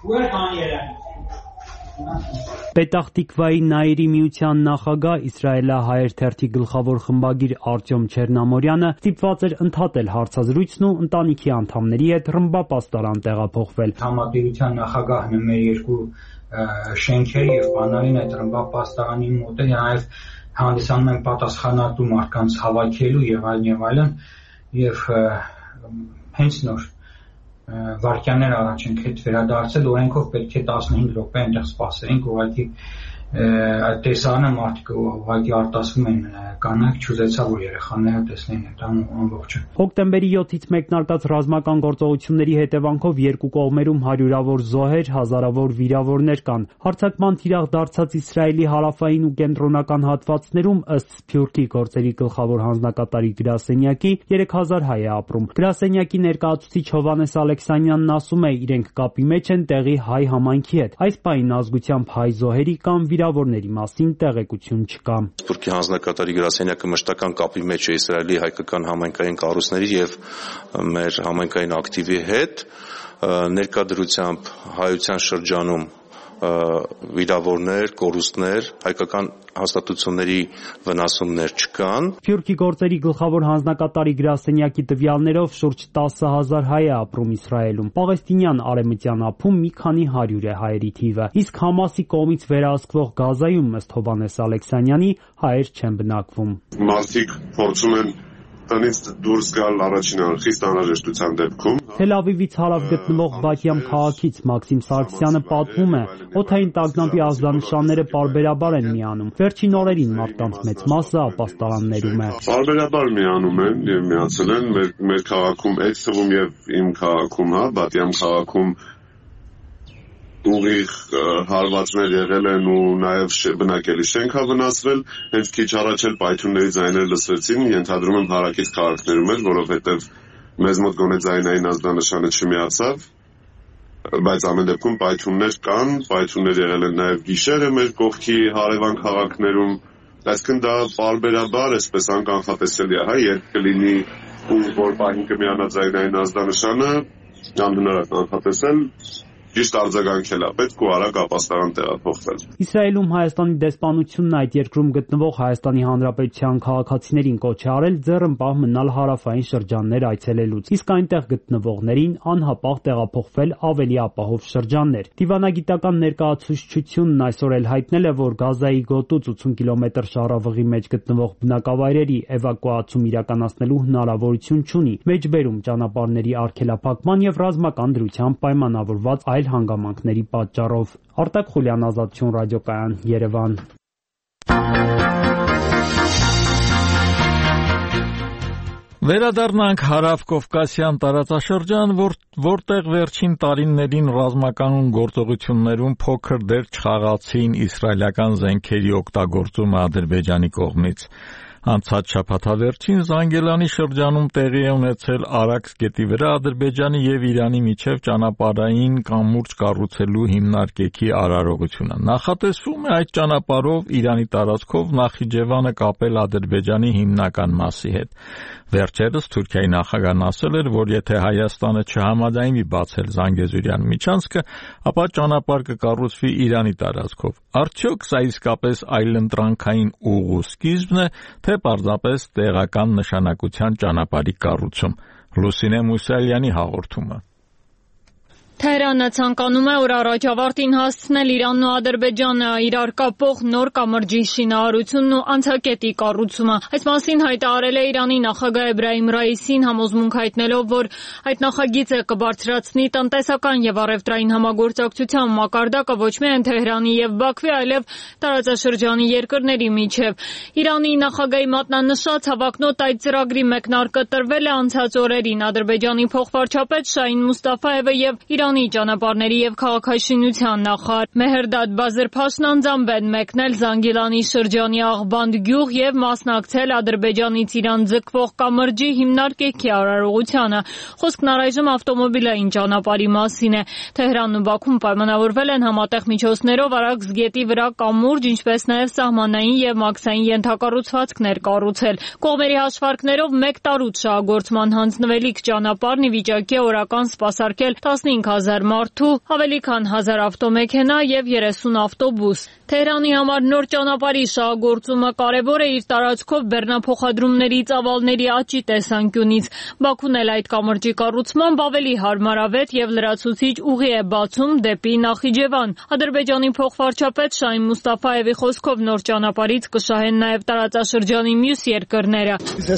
Պետախտիկվայի Նաիրի միության նախագահ Իսրայելահայեր թերթի գլխավոր խմբագիր Արտյոմ Չերնամորյանը ստիպված էր ընդհատել հարցազրույցն ու ընտանիքի անդամների հետ ռմբապաստարան տեղափոխվել։ Համատիրության նախագահն է մեր երկու շենքերի եւ բանալին այդ ռմբապաստարանի մոտ է, նաեւ հանդիսանում են պատասխանատու մարդկանց հավաքելու եւ այլն եւ այլն եւ հենց նոր վարկյաններ առաջ ենք հետ վերադարձել, օրենքով պետք է տասնհինգ րոպե այնտեղ սպասեինք, ուղղակի այդ տեսարանը մարդիկ ուղղակի արտասվում են կանայք, չուզեցա որ երեխաները տեսնեն այդ ամբողջը։ Հոկտեմբերի յոթից մեկնարկած ռազմական գործողությունների հետևանքով երկու կողմերում հարյուրավոր զոհեր, հազարավոր վիրավորներ կան։ Հարձակման թիրախ դարձած Իսրայելի հարավային ու կենտրոնական հատվածներում ըստ Սփյուռքի գործերի գլխավոր հանձնակատարի գրասենյակի երեք հազար հայ է ապրում։ Գրասենյակի ներկայացուցիչ Հովհաննես Ալեքսանյանն ասում է, իրենք կապի մեջ են տեղի հայ համայնքի հետ։ Այս պահին ազգությամբ հայ զոհերի կամ վիրավորների մասին տեղեկություն չկա։ Սփյուռքի հանձնակատարի գրասենյակը մշտական կապի մեջ է Իսրայելի հայկական համայնքային կառույցների եւ մեր համայնքային ակտիվի հետ, ներկայությամբ հայության շրջանում վիրավորներ, կորուստներ, հայկական հաստատությունների վնասումներ չկան։ Սփյուռքի գործերի գլխավոր հանձնակատարի գրասենյակի տվյալներով շուրջ տասը հազար հայ է ապրում Իսրայելում։ Պաղեստինյան արևմտյան ափում մի քանի հարյուր է հայերի թիվը։ Իսկ Համասի կողմից վերահսկվող Գազայում ըստ Հովհաննես Ալեքսանյանի հայեր չեն բնակվում։ Մարդիկ փորձում են տնից դուրս գալ առաջին խիստ անհրաժեշտության դեպքում։ Թել Ավիվից հարավ գտնվող Բաթյամ քաղաքից Մաքսիմ Սարգսյանը պատմում է, օդային տագնապի ազդանշանները պարբերաբար են միանում։ Վերջին օրերին մարդկանց մեծ մասը ապաստարաններում է։ Պարբերաբար միանում են եւ միացել են մեր մեր քաղաքում, այդ թվում եւ իմ քաղաքում, հա, Բաթյամ քաղաքում ուղիղ հարվածներ եղել են ու նաև բնակելի շենք է վնասվել, հենց քիչ առաջ էլ պայթյունների ձայներ լսվեցին, ենթադրում եմ հարակից քաղաքներում էր, որովհետև մեզ մոտ գոնե ձայնային ազդանշանը չմիացավ, բայց ամեն դեպքում պայթյուններ կան, պայթյուններ եղել են նաև գիշերը մեր կողքի հարևան քաղաքներում, այսինքն դա պարբերաբար այսպես անկանխատեսելի է, հա, երբ կլինի ու որ պահին կմիանա ձայնային ազդանշանը, անհնար է կանխատեսել, ճիշտ արձագանքել է, պետք ու արագ ապաստարան տեղափոխվել։ Իսրայելում Հայաստանի դեսպանությունն այդ երկրում գտնվող Հայաստանի Հանրապետության քաղաքացիներին կոչ է արել ձեռնպահ մնալ հարավային շրջաններ այցելելուց, իսկ այնտեղ գտնվողներին անհապաղ տեղափոխվել ավելի ապահով շրջաններ։ Դիվանագիտական ներկայացուցչությունն այսօր էլ հայտնել է, որ Գազայի գոտուց ութսուն կիլոմետր շարավղի մեջ գտնվող բնակավայրերի էվակուացում իրականացնելու հնարավորություն չունի, մեջբերում ճանապարհների արգելափակման եւ ռազմական դրությամբ պայմանավորված այլ հանգամանքների պատճառով։ Արտակ Խուլյան, Ազատություն ռադիոկայան, Երևան։ Վերադառնանք Հարավկովկասյան տարածաշրջան, որ, որտեղ վերջին տարիներին ռազմական գործողություններում փոքր դեր չխաղացին իսրայելական զենքերի օգտագործումը Ադրբեջանի կողմից։ Անցած շաբաթավերջին Զանգելանի շրջանում տեղի է ունեցել Արաքս գետի վրա Ադրբեջանի եւ Իրանի միջև ճանապարհային կամուրջ կառուցելու հիմնարկեքի արարողությունը։ Նախատեսվում է այդ ճանապարհով Իրանի տարածքով Նախիջևանը կապել Ադրբեջանի հիմնական մասի հետ։ Վերջերս Թուրքիայի նախագահն ասել էր, որ եթե Հայաստանը չհամաձայնի բացել Զանգեզուրյան միջանցքը, ապա ճանապարհ կկառուցվի Իրանի տարածքով։ Արդյոք սա իսկապես այլընտրանքային ուղու սկիզբն է, թե պարզապես տեղական նշանակության ճանապարհի կառուցում։ Լուսինե Մուսալյանի հաղորդումը։ Թեհրանը ցանկանում է օր առաջավարտին հասցնել Իրանն ու Ադրբեջանը իրար կապող նոր կամրջի շինարարությունն ու անցակետի կառուցումը։ Այս մասին հայտարարել է Իրանի նախագահ Էբրահիմ Ռայիսին, համոզմունք հայտնելով, որ այդ նախագիծը կբարձրացնի տնտեսական եւ առևտրային համագործակցության մակարդակը ոչ միայն Թեհրանի եւ Բաքվի, այլև տարածաշրջանի երկրների միջև։ Իրանի նախագահի մատնանշած հավակնոտ այդ ծրագրի մեկնարկը տրվել է անցած օրերին։ Ադրբեջանի փոխվարչապետ Շահին Մուստաֆայևը եւ Իրանի ճանապարհների եւ քաղաքաշինության նախարար Մեհերդադ Բազրփաշն անձամբ են մեկնել Զանգիլանի շրջանի Աղբանդ գյուղ եւ մասնակցել Ադրբեջանից Իրան ձգվող կամրջի հիմնարկեքի արարողությանը։ Խոսքն առայժմ ավտոմոբիլային ճանապարհի մասին է։ Թեհրանն ու Բաքուն պայմանավորվել են համատեղ միջոցներով Արաքս գետի վրա կամուրջ, ինչպես նաեւ սահմանային եւ մաքսային ենթակառուցվածքներ կառուցել։ Կողմերի հաշվարկներով մեկ տարուց շահագործման հանձնվելիք ճանապարհն ի վիճակի է օրական սպասարկել տասնհինգ հազար մարդու, ավելի քան հազար ավտոմեքենա եւ երեսուն ավտոբուս։ Թեհրանի համար նոր ճանապարհի շահագործումը կարևոր է իր տարածքով բեռնափոխադրումների ծավալների աճի տեսանկյունից։ Բաքուն էլ այդ կամրջի կառուցմամբ ավելի հարմարավետ եւ լրացուցիչ ուղի է բացում դեպի Նախիջևան։ Ադրբեջանի փոխվարչապետ Շահին Մուստաֆայևի խոսքով նոր ճանապարհից կշահեն նաեւ տարածաշրջանի մյուս երկրները։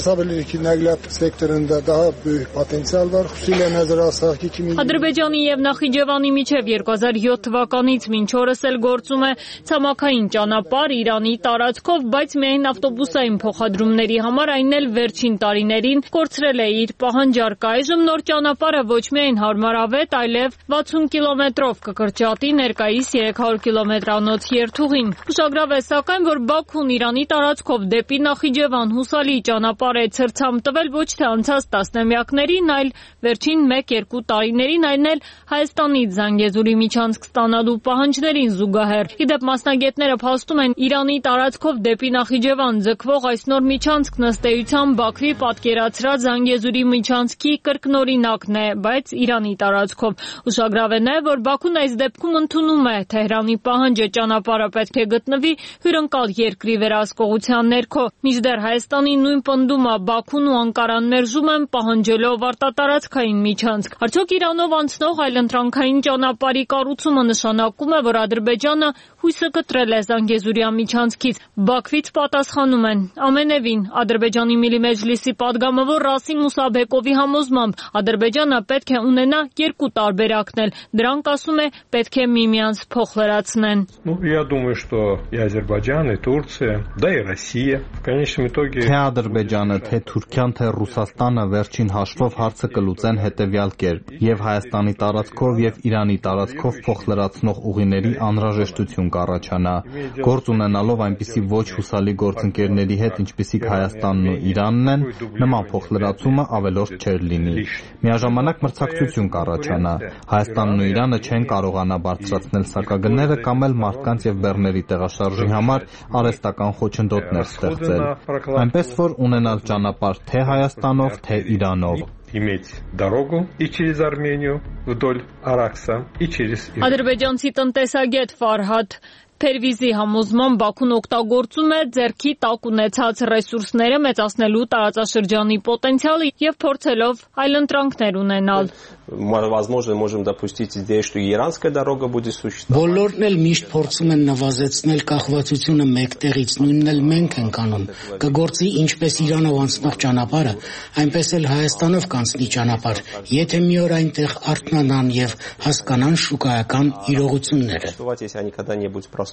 Ադրբեջանի եւ Նախիջևանի միջև երկու հազար յոթ թվականից մինչ օրս էլ գործում է ցամաքային ճանապարհ Իրանի տարածքով, բայց միայն ավտոբուսային փոխադրումների համար այն էլ վերջին տարիներին կորցրել է իր պահանջարկը։ Այժմ նոր ճանապարհը ոչ միայն հարմարավետ, այլև վաթսուն կիլոմետրով կկրճատի ներկայիս երեք հարյուր կիլոմետրանոց երթուղին։ Ուշագրավ է սակայն, որ Բաքուն Իրանի տարածքով դեպի Նախիջևան հուսալի ճանապարհ է ցրցամ տվել ոչ թե անցած տասնամյակներին, այլ վերջին մեկ-երկու տարիներին, այն էլ Հայաստանից Զանգեզուրի միջանցք ստանալու պահանջներին զուգահեռ։ Իդեպ մասնագետները փաստում են Իրանի տարածքով դեպի Նախիջևան ձգվող այս նոր միջանցքն ըստ էության Բաքվի պատկերացրած Զանգեզուրի միջանցքի կրկնօրինակն է, բայց Իրանի տարածքով։ Ուշագրավ է նաև, որ Բաքուն այս դեպքում ընդունում է Թեհրանի պահանջը ճանապարհը պետք է գտնվի հյուրընկալ երկրի վերահսկողության ներքո։ Մինչդեռ Հայաստանի նույն պնդումը Բաքուն ու Անկարան մերժում են պահանջելով արտատարածքային միջանցք։ Արդյոք Իրանով անցնող այլընտրանքային ճանապարհի կառուցումը նշանակում է, որ Ադրբեջանը հույսը կտրել է Զանգեզուրյան միջանցքից։ Բաքվից պատասխանում են ամենևին։ Ադրբեջանի Միլի Մեջլիսի падգամավոր Ռասիմ Մուսաբեկովի համոզմամբ Ադրբեջանը պետք է ունենա երկու տարբերակներ։ Դրանք, ասում է, պետք է միմյանց փոխլրացնեն։ Ну, я думаю, что и Азербайджан, и Турция, да и Россия в конечном итоге Թե Ադրբեջանը, թե Թուրքիան, թե Ռուսաստանը վերջին հաշվով հարցը կլուծեն հետևյալ կերպ. եւ Հայաստանի տարածքով եւ Իրանի տարածքով փոխլրացնող ուղիների անհրաժեշտություն կառաջանա, գործ ունենալով այնպիսի ոչ հուսալի գործընկերների հետ, ինչպիսիք Հայաստանն ու Իրանն են, նման փոխլրացումը ավելորդ չէր լինի։ Միաժամանակ մրցակցություն կառաջանա։ Հայաստանն ու Իրանը չեն կարողանա բարձրացնել սակագները կամ էլ մարդկանց եւ բեռների տեղաշարժի համար արհեստական խոչընդոտներ ստեղծել։ Այնպես որ ունենալ ճանապարհ թե Հայաստանով, թե Իրանով։ иметь дорогу и через Армению вдоль Аракса, и через Иран. Ադրբեջանցի տնտեսագետ Ֆարհադ Փերվիզի համոզմամբ Բաքուն օգտագործում է ձեռքի տակ ունեցած ռեսուրսները մեծացնելու տարածաշրջանի պոտենցիալը եւ փորձելով այլընտրանքներ ունենալ։ Возможно, можем допустить здесь, что и иранская дорога будет существовать. Բոլորն էլ միշտ փորձում են նվազեցնել կախվածությունը մեկտեղից, նույնն էլ մենք ենք անում։ Կգործի ինչպես Իրանով անցնող ճանապարհը, այնպես էլ Հայաստանով կանցնի ճանապարհ, եթե մի օր այնտեղ արթնանան եւ հասկանան շուկայական իրողությունները։ Если они когда-нибудь проснутся.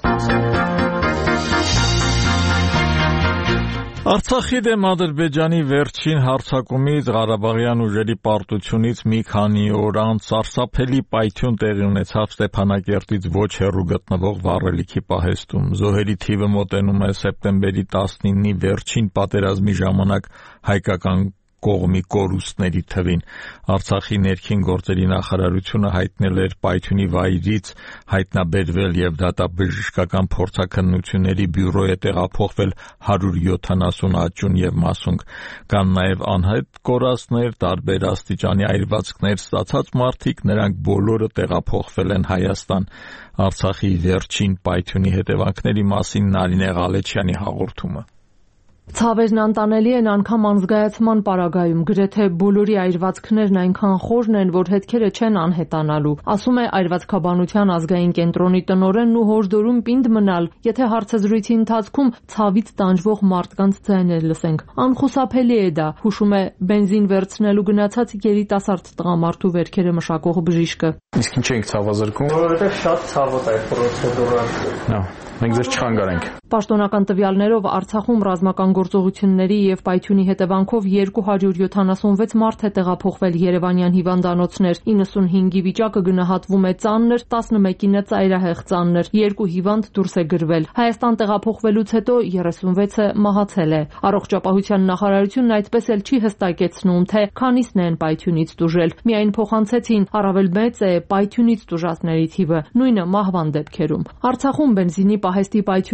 Արցախի դեմ Ադրբեջանի վերջին հարձակումից, Ղարաբաղյան ուժերի պարտությունից մի քանի օր անց սարսափելի պայթյուն տեղի ունեցավ Ստեփանակերտից ոչ հեռու գտնվող վառելիքի պահեստում։ Զոհերի թիվը մոտենում է սեպտեմբերի տասնինի վերջին պատերազմի ժամանակ հայկական կողմի կորուստների թվին։ Արցախի ներքին գործերի նախարարությունը հայտնել էր պայթյունի վայրից հայտնաբերվել եւ դատաբժշկական փորձաքննությունների բյուրո է տեղափոխվել հարյուր յոթանասուն աճուն եւ մասունք։ Կան նաեւ անհայտ կորածներ, տարբեր աստիճանի այրվածքներ ստացած մարդիկ, նրանք բոլորը տեղափոխվել են Հայաստան։ Արցախի վերջին պայթյունի հետևանքների մասին Նարինե Ղալեչյանի հաղորդումը։ Ցավերն անտանելի են անգամ անզգայացման պարագայում, գրեթե բոլորի այրվածքներն այնքան խորն են, որ հետքերը չեն անհետանալու, ասում է այրվածքաբանության ազգային կենտրոնի տնօրենն ու հորդորում պինդ մնալ, եթե հարցազրույցի ընթացքում ցավից տանջվող մարդկանց ձայներ լսենք։ Անխուսափելի է դա, հուշում է բենզին վերցնելու գնացած երիտասարդ տղամարդու վերքերը մշակող բժիշկը։ Իսկ ինչ ենք ցավազրկում։ Որովհետև շատ ցավոտ է պրոցեդուրան։ Նա, մենք ձեզ չխանգարենք։ Պաշտոնական տվյալներով Արցախում ռազմական գործողությունների եւ պայթյունի հետևանքով երկու հարյուր յոթանասունվեց մարդ է տեղափոխվել Երևանյան հիվանդանոցներ, իննսունհինգի վիճակը գնահատվում է ծանր, տասնմեկինը ծայրահեղ ծանր, երկու հիվանդ դուրս է գրվել։ Հայաստան տեղափոխվելուց հետո երեսունվեցը մահացել է։ Առողջապահության նախարարությունն այդպես էլ չի հստակեցնում, թե քանիսն են պայթյունից տուժել։ Միայն փոխանցեցին, առավել մեծ է պայթյունից տուժածների թիվը, նույնը մահվան դեպքերում։ Արցախում բենզինի պահեստի պայթյունից հետո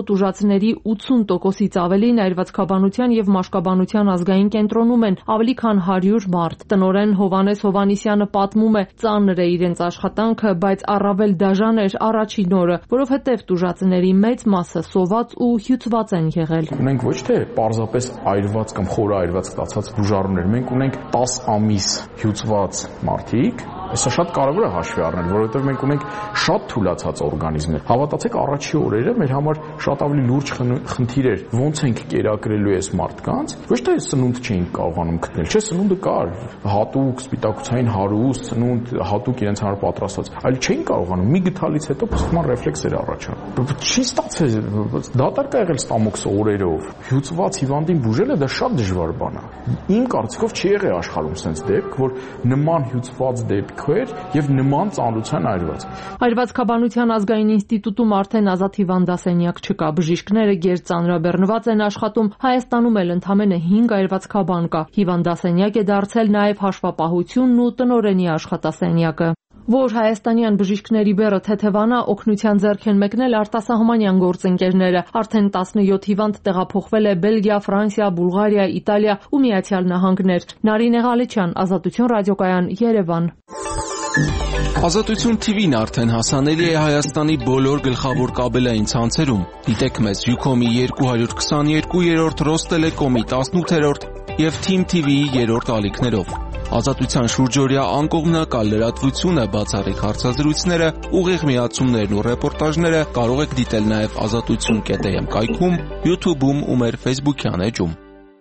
հետո տուժածների ութսուն տոկոսից ավելին այրվածքաբանության եւ մաշկաբանության ազգային կենտրոնում են, ավելի քան հարյուր մարդ։ Տնօրեն Հովհաննես Հովհաննիսյանը պատմում է, ծանր է իրենց աշխատանքը, բայց առավել դաժան էր առաջին օրը, որովհետեւ տուժածների մեծ մասը սոված ու հյուծված են եղել։ Ունենք ոչ թե պարզապես այրված կամ խորը այրված ստացած բուժարումներ, մենք ունենք տաս ամիս հյուծված մարդիկ։ Սա շատ կարևոր է հաշվի առնել, որովհետև մենք ունենք շատ թուլացած օրգանիզմներ։ Հավատացեք, առաջի օրերը մեր համար շատ ավելի լուրջ խնդիր էր, ոնց ենք կերակրելու այս մարդկանց, ոչ թե սնունդ չէինք կարողանում գտնել, չէ, սնունդը կար, հատուկ սպիտակուցային հարուստ, սնունդ հատուկ իրենց համար պատրաստված, այլ չէին կարողանում։ Մի գթալից հետո փոխման ռեֆլեքս էր առաջանում։ Չի ստացել, դատարկ ա եղել ստամոքս օրերով։ Հյուծված հիվանդին բուժելը դա շատ դժվար բան է։ Իմ կարծիքով չի եղել աշխարհում sense դեպք, որ նման հյուծված դեպք եւ նման ծանրության այրված։ Այրվածքաբանության ազգային ինստիտուտում արդեն ազատ հիվանդասենյակ չկա, բժիշկները գերծանրաբեռնված են աշխատում, Հայաստանում էլ ընդամենը հինգ այրվածքաբան կա։ Հիվանդասենյակ է դարձել նաեւ հաշվապահությունն ու տնօրենի աշխատասենյակը։ Որ հայաստանյան բժիշկների բեռը թեթևանա, օգնության ձեռք են մեկնել արտասահմանյան գործընկերները։ Արդեն տասնյոթ հիվանդ տեղափոխվել է Բելգիա, Ֆրանսիա, Բուլղարիա, Իտալիա ու Միացյալ Նահանգներ։ Նարինե Ղալիչյան, Ազատություն ռադիոկայան, Երևան։ Ազատություն թի վին արդեն հասանելի է Հայաստանի բոլոր գլխավոր կաբելային ցանցերում։ Դիտեք մեզ Յուքոմի երկու քսաներկու, Ռոստելեկոմի տասնութերորդ եւ Թիմ թի վիի երրորդ ալիքներով։ Ազատության շուրջօրյա անկողմնակալ լրատվությունը, բացառիկ հարցազրույցները, ուղիղ միացումներն ու ռեպորտաժները կարող եք դիտել նաև ազատություն կետ էմ կայքում, YouTube-ում ու մեր Facebook-յան էջում։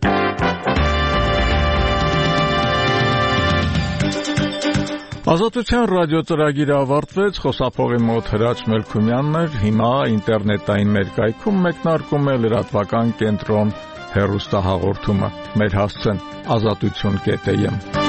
Ազատության ռադիոծրագիրը ավարտվեց, խոսափողի մոտ Հրաչ Մելքումյանն էր, հիմա ինտերնետային մեր կայքում մեկնարկում է լրատվական կենտրոն հեռուստահաղորդումը։ Մեր հասցեն ազատություն կետ էմ